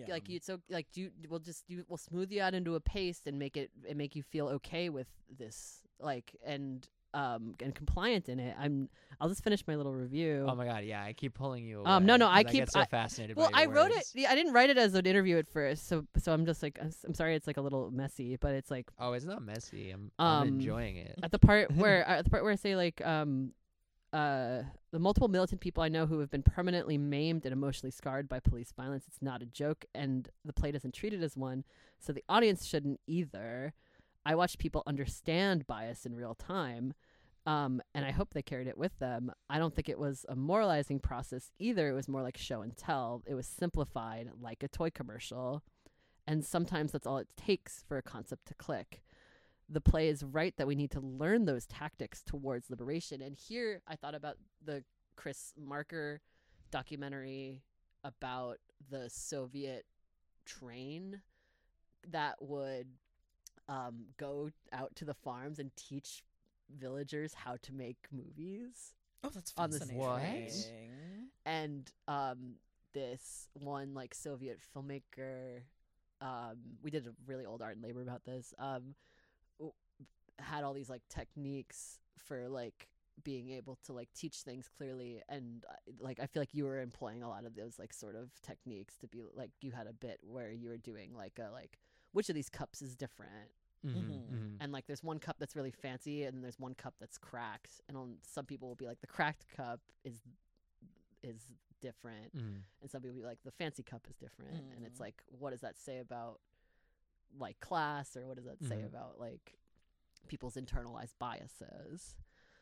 Speaker 2: we'll smooth you out into a paste and make you feel okay with this, like, and compliant in it. I'll just finish my little review.
Speaker 3: Oh my god, yeah, I keep pulling you away.
Speaker 2: No, I
Speaker 3: get so fascinated by your
Speaker 2: I wrote
Speaker 3: words.
Speaker 2: it. I didn't write it as an interview at first, so I'm just like, I'm sorry, it's like a little messy, but it's like,
Speaker 3: oh, it's not messy. I'm enjoying it.
Speaker 2: At the part where I say like the multiple militant people I know who have been permanently maimed and emotionally scarred by police violence, it's not a joke, and the play doesn't treat it as one, so the audience shouldn't either. I watched people understand bias in real time, and I hope they carried it with them. I don't think it was a moralizing process either. It was more like show and tell. It was simplified like a toy commercial, and sometimes that's all it takes for a concept to click. The play is right that we need to learn those tactics towards liberation. And here I thought about the Chris Marker documentary about the Soviet train that would go out to the farms and teach villagers how to make movies.
Speaker 1: Oh, that's
Speaker 2: on this
Speaker 1: fascinating.
Speaker 2: And this one like Soviet filmmaker, we did a really old Art and Labor about this, had all these like techniques for like being able to like teach things clearly, and like I feel like you were employing a lot of those like sort of techniques to be like, you had a bit where you were doing like a like, which of these cups is different. And like there's one cup that's really fancy and then there's one cup that's cracked, and some people will be like the cracked cup is different, and some people will be like the fancy cup is different, and it's like, what does that say about like class, or what does that say about like people's internalized biases?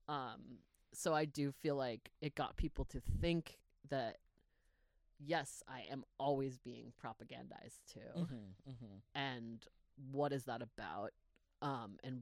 Speaker 2: So I do feel like it got people to think that, yes, I am always being propagandized too. And what is that about? And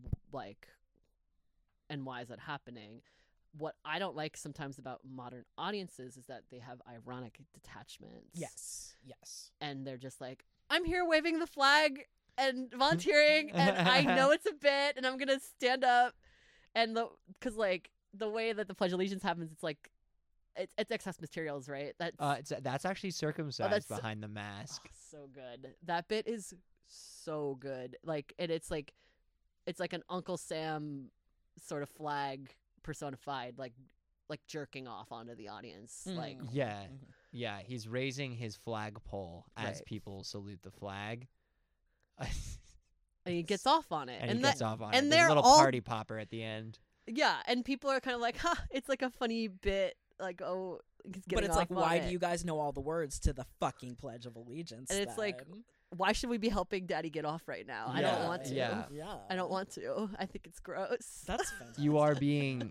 Speaker 2: why is that happening? What I don't like sometimes about modern audiences is that they have ironic detachments.
Speaker 1: Yes.
Speaker 2: And they're just like, I'm here waving the flag and volunteering, and I know it's a bit, and I'm gonna stand up, and because like the way that the Pledge of Allegiance happens, it's like it's excess materials, right?
Speaker 3: That's actually circumcised
Speaker 2: that's
Speaker 3: behind the mask.
Speaker 2: so good. That bit is so good. Like, and it's like an Uncle Sam sort of flag personified, like jerking off onto the audience. Like,
Speaker 3: Yeah, he's raising his flagpole as
Speaker 2: Right.
Speaker 3: people salute the flag.
Speaker 2: and he gets off on it,
Speaker 3: And he gets off on it.
Speaker 2: and
Speaker 3: There's
Speaker 2: they're
Speaker 3: a little
Speaker 2: all
Speaker 3: party popper at the end.
Speaker 2: yeah, and people are kind of like, it's like a funny bit, like, oh, he's
Speaker 1: But
Speaker 2: getting
Speaker 1: it's like,
Speaker 2: off on
Speaker 1: why
Speaker 2: it.
Speaker 1: do you guys know all the words to the fucking Pledge of Allegiance?
Speaker 2: And it's like,
Speaker 1: then?
Speaker 2: Why should we be helping Daddy get off right now? I don't want to.
Speaker 3: Yeah.
Speaker 2: I don't want to. I think it's gross.
Speaker 1: That's fantastic.
Speaker 3: You are being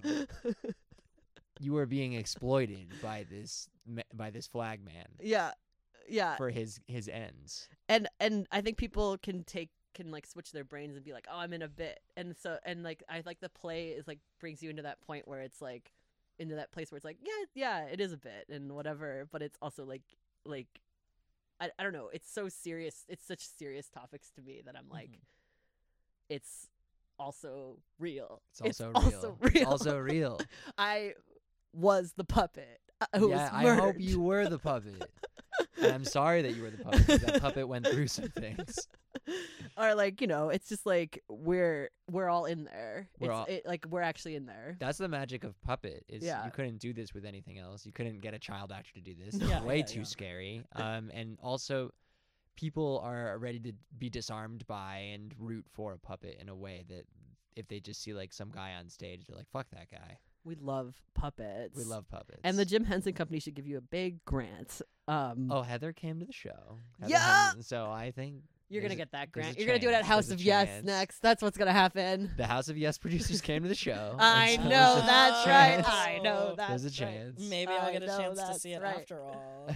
Speaker 3: exploited by this flag man
Speaker 2: yeah.
Speaker 3: for his ends.
Speaker 2: And I think people can like switch their brains and be like, oh, I'm in a bit. And so, and like, I like the play is like brings you into that point where it's like, into that place where it's like, yeah, it is a bit and whatever. But it's also like, I don't know. It's so serious. It's such serious topics to me that I'm like, it's also real.
Speaker 3: It's also
Speaker 2: real.
Speaker 3: It's also real.
Speaker 2: I was the puppet. Who was
Speaker 3: I hope
Speaker 2: murdered.
Speaker 3: you were the puppet. And I'm sorry that you were the puppet, 'cause that puppet went through some things.
Speaker 2: Or like, it's just like we're all in there.
Speaker 3: We're
Speaker 2: we're actually in there.
Speaker 3: That's the magic of puppet. Is
Speaker 2: Yeah.
Speaker 3: you couldn't do this with anything else. You couldn't get a child actor to do this.
Speaker 1: Yeah,
Speaker 3: It's way
Speaker 1: yeah,
Speaker 3: too
Speaker 1: yeah.
Speaker 3: scary. And also, people are ready to be disarmed by and root for a puppet in a way that if they just see like some guy on stage, they're like, "Fuck that guy."
Speaker 2: We love puppets.
Speaker 3: We love puppets.
Speaker 2: And the Jim Henson Company should give you a big grant.
Speaker 3: Oh, Heather came to the show. Heather
Speaker 2: Yeah!
Speaker 3: Henson, so I think
Speaker 2: You're
Speaker 3: there's
Speaker 2: gonna
Speaker 3: a-
Speaker 2: get that
Speaker 3: there's a
Speaker 2: grant. You're gonna do it at
Speaker 3: chance.
Speaker 2: House
Speaker 3: There's
Speaker 2: of
Speaker 3: a
Speaker 2: Yes
Speaker 3: chance.
Speaker 2: next. That's what's gonna happen.
Speaker 3: The House of Yes producers came to the show.
Speaker 2: I
Speaker 3: and so
Speaker 2: know
Speaker 3: there's a
Speaker 2: that's right.
Speaker 3: chance.
Speaker 2: I know that's
Speaker 3: There's a
Speaker 2: right.
Speaker 3: chance.
Speaker 1: Maybe I'll
Speaker 2: I
Speaker 1: get a
Speaker 2: know
Speaker 1: chance to
Speaker 2: that's
Speaker 1: see it
Speaker 2: right.
Speaker 1: after all.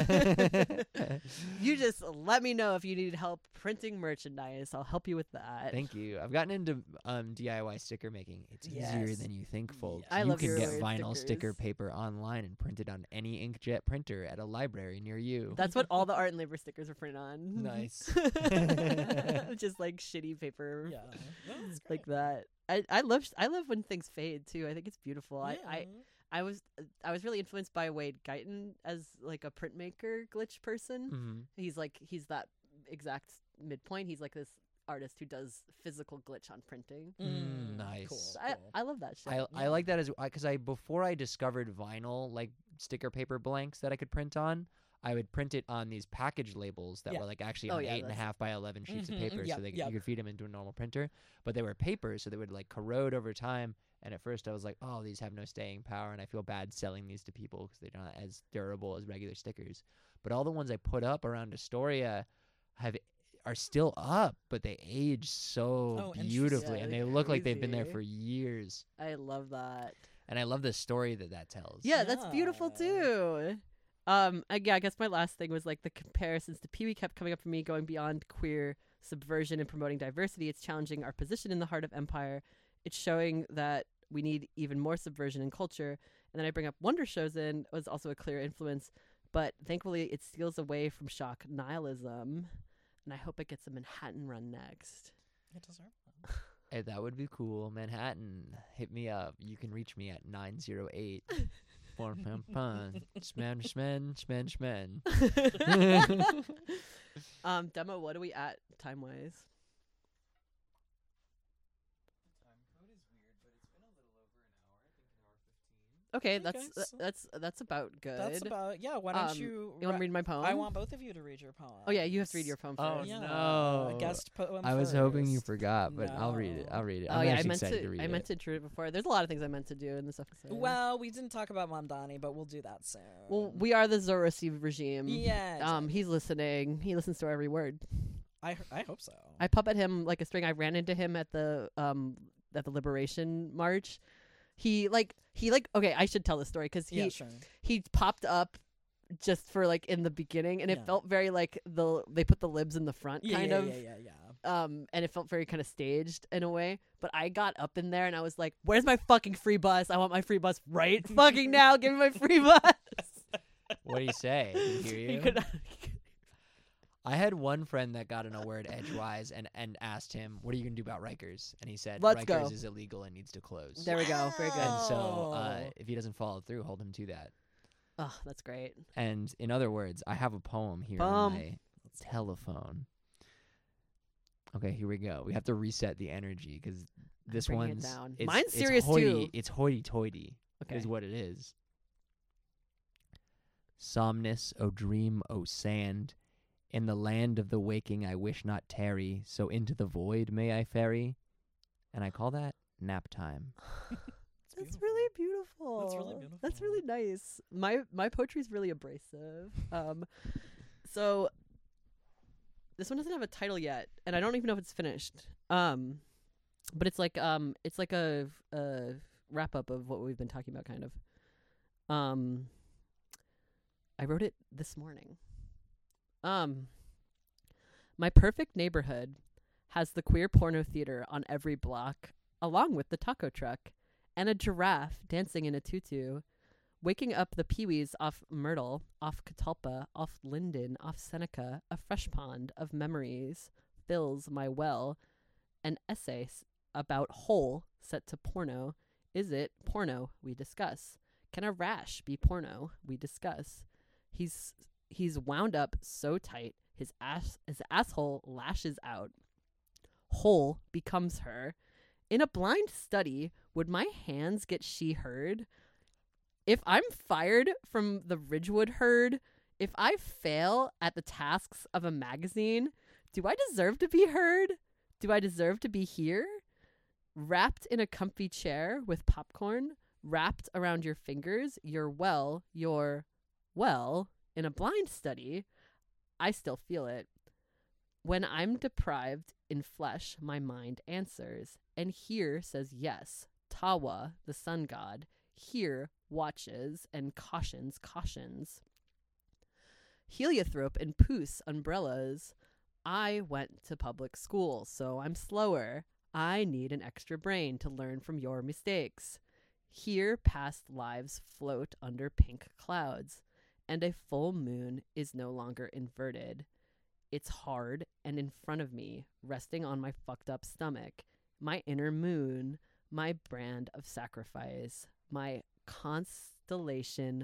Speaker 2: You just let me know if you need help printing merchandise. I'll help you with that.
Speaker 3: Thank you. I've gotten into DIY sticker making. It's easier
Speaker 1: Yes.
Speaker 3: than you think, folks.
Speaker 2: I
Speaker 3: you
Speaker 2: love
Speaker 3: can
Speaker 2: your
Speaker 3: get
Speaker 2: weird
Speaker 3: vinyl sticker
Speaker 2: stickers.
Speaker 3: paper online and print it on any inkjet printer at a library near you.
Speaker 2: That's what all the art and labor stickers are printed on.
Speaker 3: Nice.
Speaker 2: Just like shitty paper
Speaker 1: Yeah. That's
Speaker 2: like
Speaker 1: great.
Speaker 2: that. I love when things fade too. I think it's beautiful.
Speaker 1: Yeah.
Speaker 2: I was really influenced by Wade Guyton as like a printmaker glitch person.
Speaker 3: Mhm.
Speaker 2: He's that exact midpoint. He's like this artist who does physical glitch on printing.
Speaker 3: Nice.
Speaker 1: Cool.
Speaker 2: So
Speaker 1: cool.
Speaker 2: I love that shit.
Speaker 3: I like that because before I discovered vinyl like sticker paper blanks that I could print on, I would print it on these package labels that
Speaker 1: Yeah.
Speaker 3: were like actually
Speaker 2: Oh,
Speaker 3: on
Speaker 2: yeah,
Speaker 3: 8.5 by 11 sheets of
Speaker 1: Mhm,
Speaker 3: paper,
Speaker 1: yep,
Speaker 3: so
Speaker 1: yep.
Speaker 3: you could feed them into a normal printer. But they were paper, so they would like corrode over time. And at first, I was like, "Oh, these have no staying power," and I feel bad selling these to people because they're not as durable as regular stickers. But all the ones I put up around Astoria are still up, but they age so
Speaker 1: Oh, interesting.
Speaker 3: beautifully,
Speaker 2: Yeah,
Speaker 3: and
Speaker 2: they're
Speaker 3: they look like they've been there
Speaker 2: crazy.
Speaker 3: for years.
Speaker 2: I love that.
Speaker 3: And I love the story that tells.
Speaker 2: Yeah, that's beautiful
Speaker 1: Yeah.
Speaker 2: too. I guess my last thing was like the comparisons to Pee-wee kept coming up for me, going beyond queer subversion and promoting diversity. It's challenging our position in the heart of empire. It's showing that we need even more subversion in culture. And then I bring up Wonder Shows in was also a clear influence, but thankfully it steals away from shock nihilism. And I hope it gets a Manhattan run next.
Speaker 1: It deserves one.
Speaker 3: Hey, that would be cool. Manhattan, hit me up. You can reach me at 908. Smen.
Speaker 2: Demo, what are we at time wise?
Speaker 4: Time code is weird, but it's been a little over an hour. I think an hour 15.
Speaker 2: Okay,
Speaker 1: Okay,
Speaker 2: that's about good.
Speaker 1: That's about Why don't you?
Speaker 2: You want to read my poem?
Speaker 1: I want both of you to read your poem.
Speaker 2: Oh yeah, you have to read your poem
Speaker 3: Oh,
Speaker 2: first.
Speaker 1: Yeah,
Speaker 3: no.
Speaker 1: a guest poem.
Speaker 3: I was hoping you
Speaker 1: first.
Speaker 3: forgot, but I'll read it.
Speaker 1: No.
Speaker 3: I'll read it.
Speaker 2: Oh
Speaker 3: I'm
Speaker 2: yeah, I
Speaker 3: actually
Speaker 2: meant
Speaker 3: excited
Speaker 2: to.
Speaker 3: to read
Speaker 2: I
Speaker 3: it.
Speaker 2: meant to do it before. There's a lot of things I meant to do in this episode.
Speaker 1: Well, we didn't talk about Mamdani, but we'll do that soon.
Speaker 2: Well, we are the Zoroastrian regime.
Speaker 1: yeah. Exactly.
Speaker 2: He's listening. He listens to every word.
Speaker 1: I hope so.
Speaker 2: I puppet him like a string. I ran into him at the Liberation March. Okay, I should tell the story because
Speaker 1: Yeah, sure.
Speaker 2: he popped up just for like in the beginning, and it
Speaker 1: Yeah.
Speaker 2: felt very like they put the libs in the front
Speaker 1: Yeah,
Speaker 2: kind
Speaker 1: yeah,
Speaker 2: of.
Speaker 1: yeah.
Speaker 2: And it felt very kind of staged in a way. But I got up in there and I was like, "Where's my fucking free bus? I want my free bus right fucking now. Give me my free bus."
Speaker 3: What do you say? Did he hear
Speaker 2: He
Speaker 3: you?
Speaker 2: could.
Speaker 3: I had one friend that got in a word edgewise and asked him, "What are you gonna do about Rikers?" And he said,
Speaker 2: Let's
Speaker 3: "Rikers
Speaker 2: go.
Speaker 3: is illegal and needs to close."
Speaker 2: There we go. Very good.
Speaker 3: And so,
Speaker 1: Oh.
Speaker 3: if he doesn't follow through, hold him to that.
Speaker 2: Oh, that's great.
Speaker 3: And in other words, I have a poem here
Speaker 2: Bum.
Speaker 3: on my telephone. Okay, here we go. We have to reset the energy because this
Speaker 2: bringing it
Speaker 3: one's
Speaker 2: down.
Speaker 3: It's,
Speaker 2: Mine's
Speaker 3: it's
Speaker 2: serious,
Speaker 3: hoity,
Speaker 2: too.
Speaker 3: It's hoity-toity.
Speaker 2: Okay.
Speaker 3: Is what it is. Somnus, O dream, O sand, in the land of the waking I wish not tarry, so into the void may I ferry. And I call that nap time.
Speaker 2: That's really beautiful.
Speaker 1: That's really
Speaker 2: That's
Speaker 1: beautiful.
Speaker 2: really nice. My poetry's really abrasive. So this one doesn't have a title yet, and I don't even know if it's finished. But it's like a wrap up of what we've been talking about, kind of. I wrote it this morning. My perfect neighborhood has the queer porno theater on every block, along with the taco truck, and a giraffe dancing in a tutu, waking up the peewees off Myrtle, off Catalpa, off Linden, off Seneca, a fresh pond of memories fills my well. An essay about hole set to porno. Is it porno? We discuss. Can a rash be porno? We discuss. He's wound up so tight, his asshole lashes out. Hole becomes her. In a blind study, would my hands get she heard? If I'm fired from the Ridgewood herd, if I fail at the tasks of a magazine, do I deserve to be heard? Do I deserve to be here? Wrapped in a comfy chair with popcorn, wrapped around your fingers, you're well, in a blind study, I still feel it. When I'm deprived in flesh, my mind answers, and here says yes. Tawa, the sun god, here watches and cautions. Heliothrope and Poos umbrellas. I went to public school, so I'm slower. I need an extra brain to learn from your mistakes. Here past lives float under pink clouds, and a full moon is no longer inverted. It's hard and in front of me, resting on my fucked up stomach, my inner moon, my brand of sacrifice, my consolation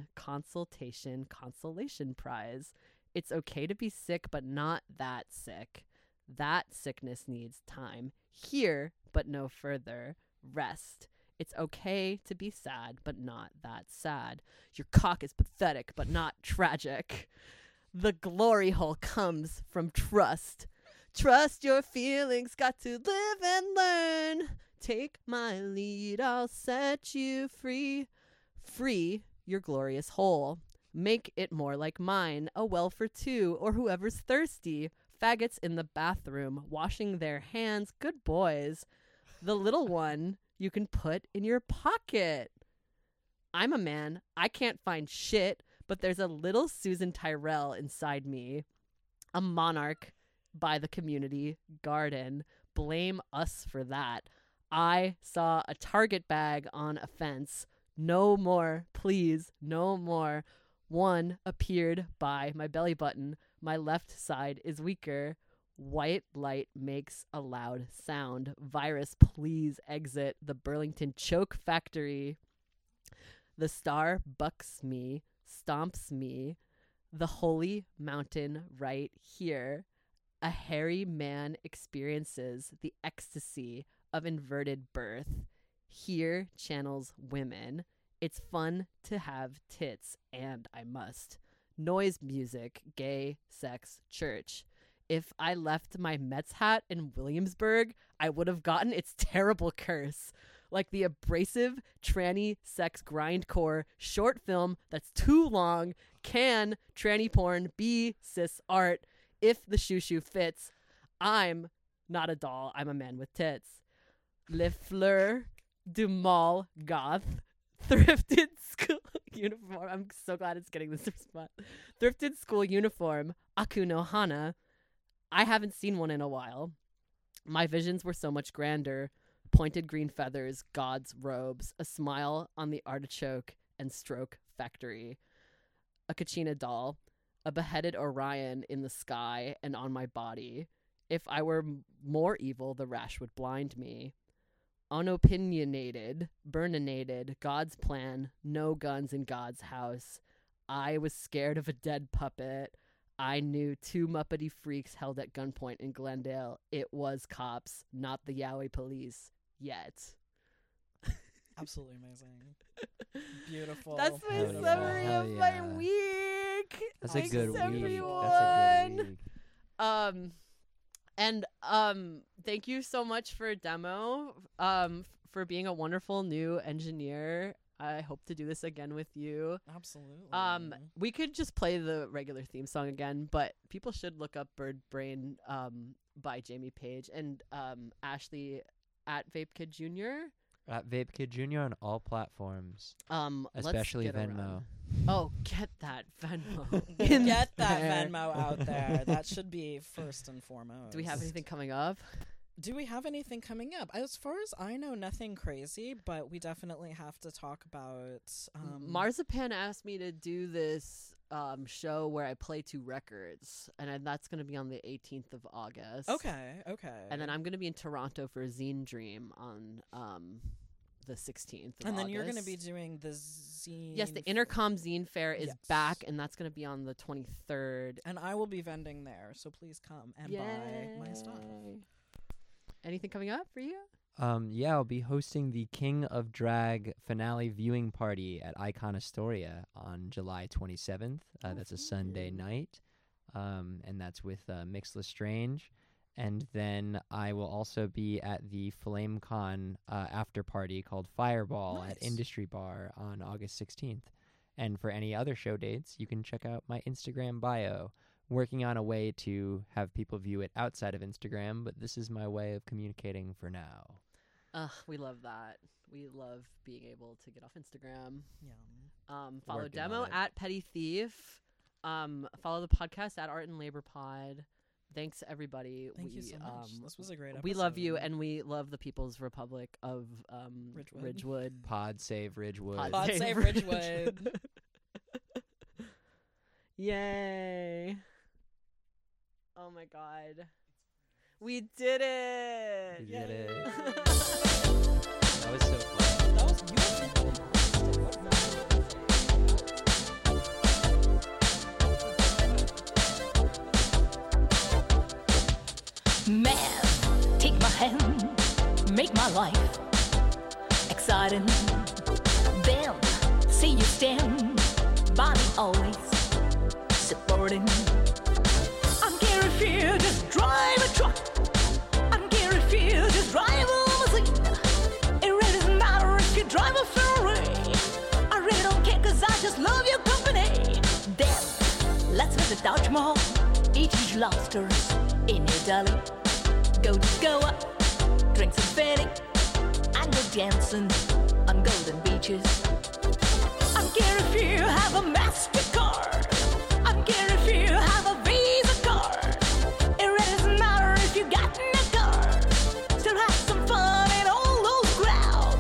Speaker 2: prize. It's okay to be sick, but not that sick. That sickness needs time. Here, but no further. Rest. It's okay to be sad, but not that sad. Your cock is pathetic, but not tragic. The glory hole comes from trust. Trust your feelings, got to live and learn. Take my lead, I'll set you free. Free your glorious hole. Make it more like mine, a well for two, or whoever's thirsty. Faggots in the bathroom, washing their hands, good boys. The little one you can put in your pocket. I'm a man, I can't find shit, but there's a little Susan Tyrell inside me. A monarch by the community garden. Blame us for that. I saw a Target bag on a fence. No more, please, no more. One appeared by my belly button. My left side is weaker. White light makes a loud sound. Virus, please exit the Burlington Choke Factory. The star bucks me, stomps me. The holy mountain right here. A hairy man experiences the ecstasy of inverted birth. Here channels women. It's fun to have tits, and I must. Noise music, gay, sex, church. If I left my Mets hat in Williamsburg, I would have gotten its terrible curse. Like the abrasive, tranny, sex, grindcore short film that's too long. Can tranny porn be cis art? If the shoo fits, I'm not a doll, I'm a man with tits. Le fleur, du Mall Goth, thrifted school uniform. I'm so glad it's getting this response. Thrifted school uniform, Aku no Hana. I haven't seen one in a while. My visions were so much grander. Pointed green feathers, God's robes, a smile on the artichoke and stroke factory. A Kachina doll, a beheaded Orion in the sky and on my body. If I were more evil, the rash would blind me. Unopinionated, burninated, God's plan, no guns in God's house. I was scared of a dead puppet. I knew 2 Muppety freaks held at gunpoint in Glendale. It was cops, not the Yowie police. Yet.
Speaker 1: Absolutely amazing. Beautiful.
Speaker 2: That's my
Speaker 3: Hell yeah.
Speaker 2: summary
Speaker 3: Hell
Speaker 2: of my
Speaker 3: yeah.
Speaker 2: week.
Speaker 3: That's a
Speaker 2: Thanks,
Speaker 3: good week.
Speaker 2: everyone.
Speaker 3: That's a good week.
Speaker 2: Thank you so much for demo, for being a wonderful new engineer. I hope to do this again with you.
Speaker 1: Absolutely.
Speaker 2: We could just play the regular theme song again, but people should look up Bird Brain by Jamie Page and Ashley at Vape Kid Jr.
Speaker 3: At Vape Kid Jr. on all platforms,
Speaker 2: Let's
Speaker 3: especially
Speaker 2: get
Speaker 3: Venmo.
Speaker 2: around. Oh, get that Venmo.
Speaker 1: Get that
Speaker 2: there.
Speaker 1: Venmo out there. That should be first and foremost.
Speaker 2: Do we have anything coming up?
Speaker 1: Do we have anything coming up? As far as I know, nothing crazy, but we definitely have to talk about
Speaker 2: Marzipan asked me to do this show where I play 2 records, and that's going to be on the 18th of August.
Speaker 1: Okay.
Speaker 2: And then I'm going to be in Toronto for Zine Dream on the 16th of
Speaker 1: And then
Speaker 2: August.
Speaker 1: you're going to be doing the zine.
Speaker 2: Yes, the Intercom Zine Fair is
Speaker 1: Yes.
Speaker 2: back, and that's going to be on the 23rd.
Speaker 1: And I will be vending there, so please come and buy my stuff.
Speaker 2: Yay. Anything coming up for you?
Speaker 3: Yeah, I'll be hosting the King of Drag finale viewing party at Icon Astoria on July 27th. That's a Sunday night, and that's with Mix Lestrange. And then I will also be at the FlameCon after party called Fireball at
Speaker 1: Nice.
Speaker 3: Industry Bar on August 16th. And for any other show dates, you can check out my Instagram bio. Working on a way to have people view it outside of Instagram, but this is my way of communicating for now.
Speaker 2: We love that. We love being able to get off Instagram.
Speaker 1: Yeah.
Speaker 2: Follow
Speaker 3: Working
Speaker 2: Demo
Speaker 3: on it.
Speaker 2: at Petty Thief. Follow the podcast at Art and Labor Pod. Thanks, everybody.
Speaker 1: Thank you so much. This was a great episode.
Speaker 2: We love you, and we love the People's Republic of
Speaker 1: Ridgewood.
Speaker 2: Ridgewood.
Speaker 3: Pod save Ridgewood.
Speaker 1: Pod save Ridgewood.
Speaker 2: Yay. Oh my god. We did it.
Speaker 3: We did it.
Speaker 1: Yay.
Speaker 3: That was so fun.
Speaker 1: That was beautiful.
Speaker 6: Man, take my hand, make my life exciting. Then see you stand by me always, supporting. I don't care if you just drive a truck. I don't care if you just drive a limousine. It really doesn't matter if you drive a Ferrari. I really don't care 'cause I just love your company. Then let's visit Taj Mahal, eat huge lobsters in Italy. Go to Goa, drink some Fetty, and go dancing on golden beaches. I don't care if you have a MasterCard. I don't care if you have a Visa card. It really doesn't matter if you got in a car. Still have some fun in all those crowds.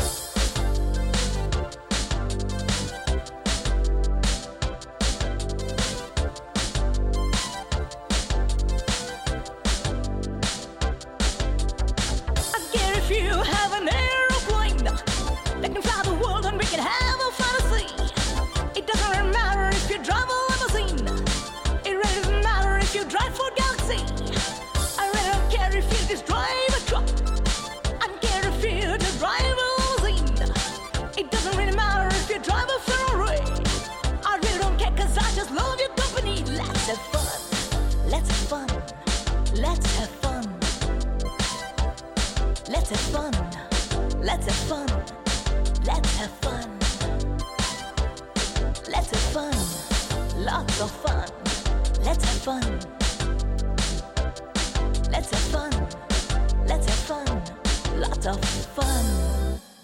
Speaker 6: I don't care if you have an aeroplane that can fly the world and we can have a fantasy. It doesn't really matter if you drive a limousine. It really doesn't matter if you drive for Galaxy. I really don't care if you just drive a truck. I don't care if you just drive a limousine. It doesn't really matter if you drive a Ferrari. I really don't care 'cause I just love your company. Let's have fun. Let's have fun. Let's have fun. Let's have fun. Let's have fun. Let's have fun. Let's have fun. Lots of fun. Let's have fun. Let's have fun. Let's have fun. Lots of fun.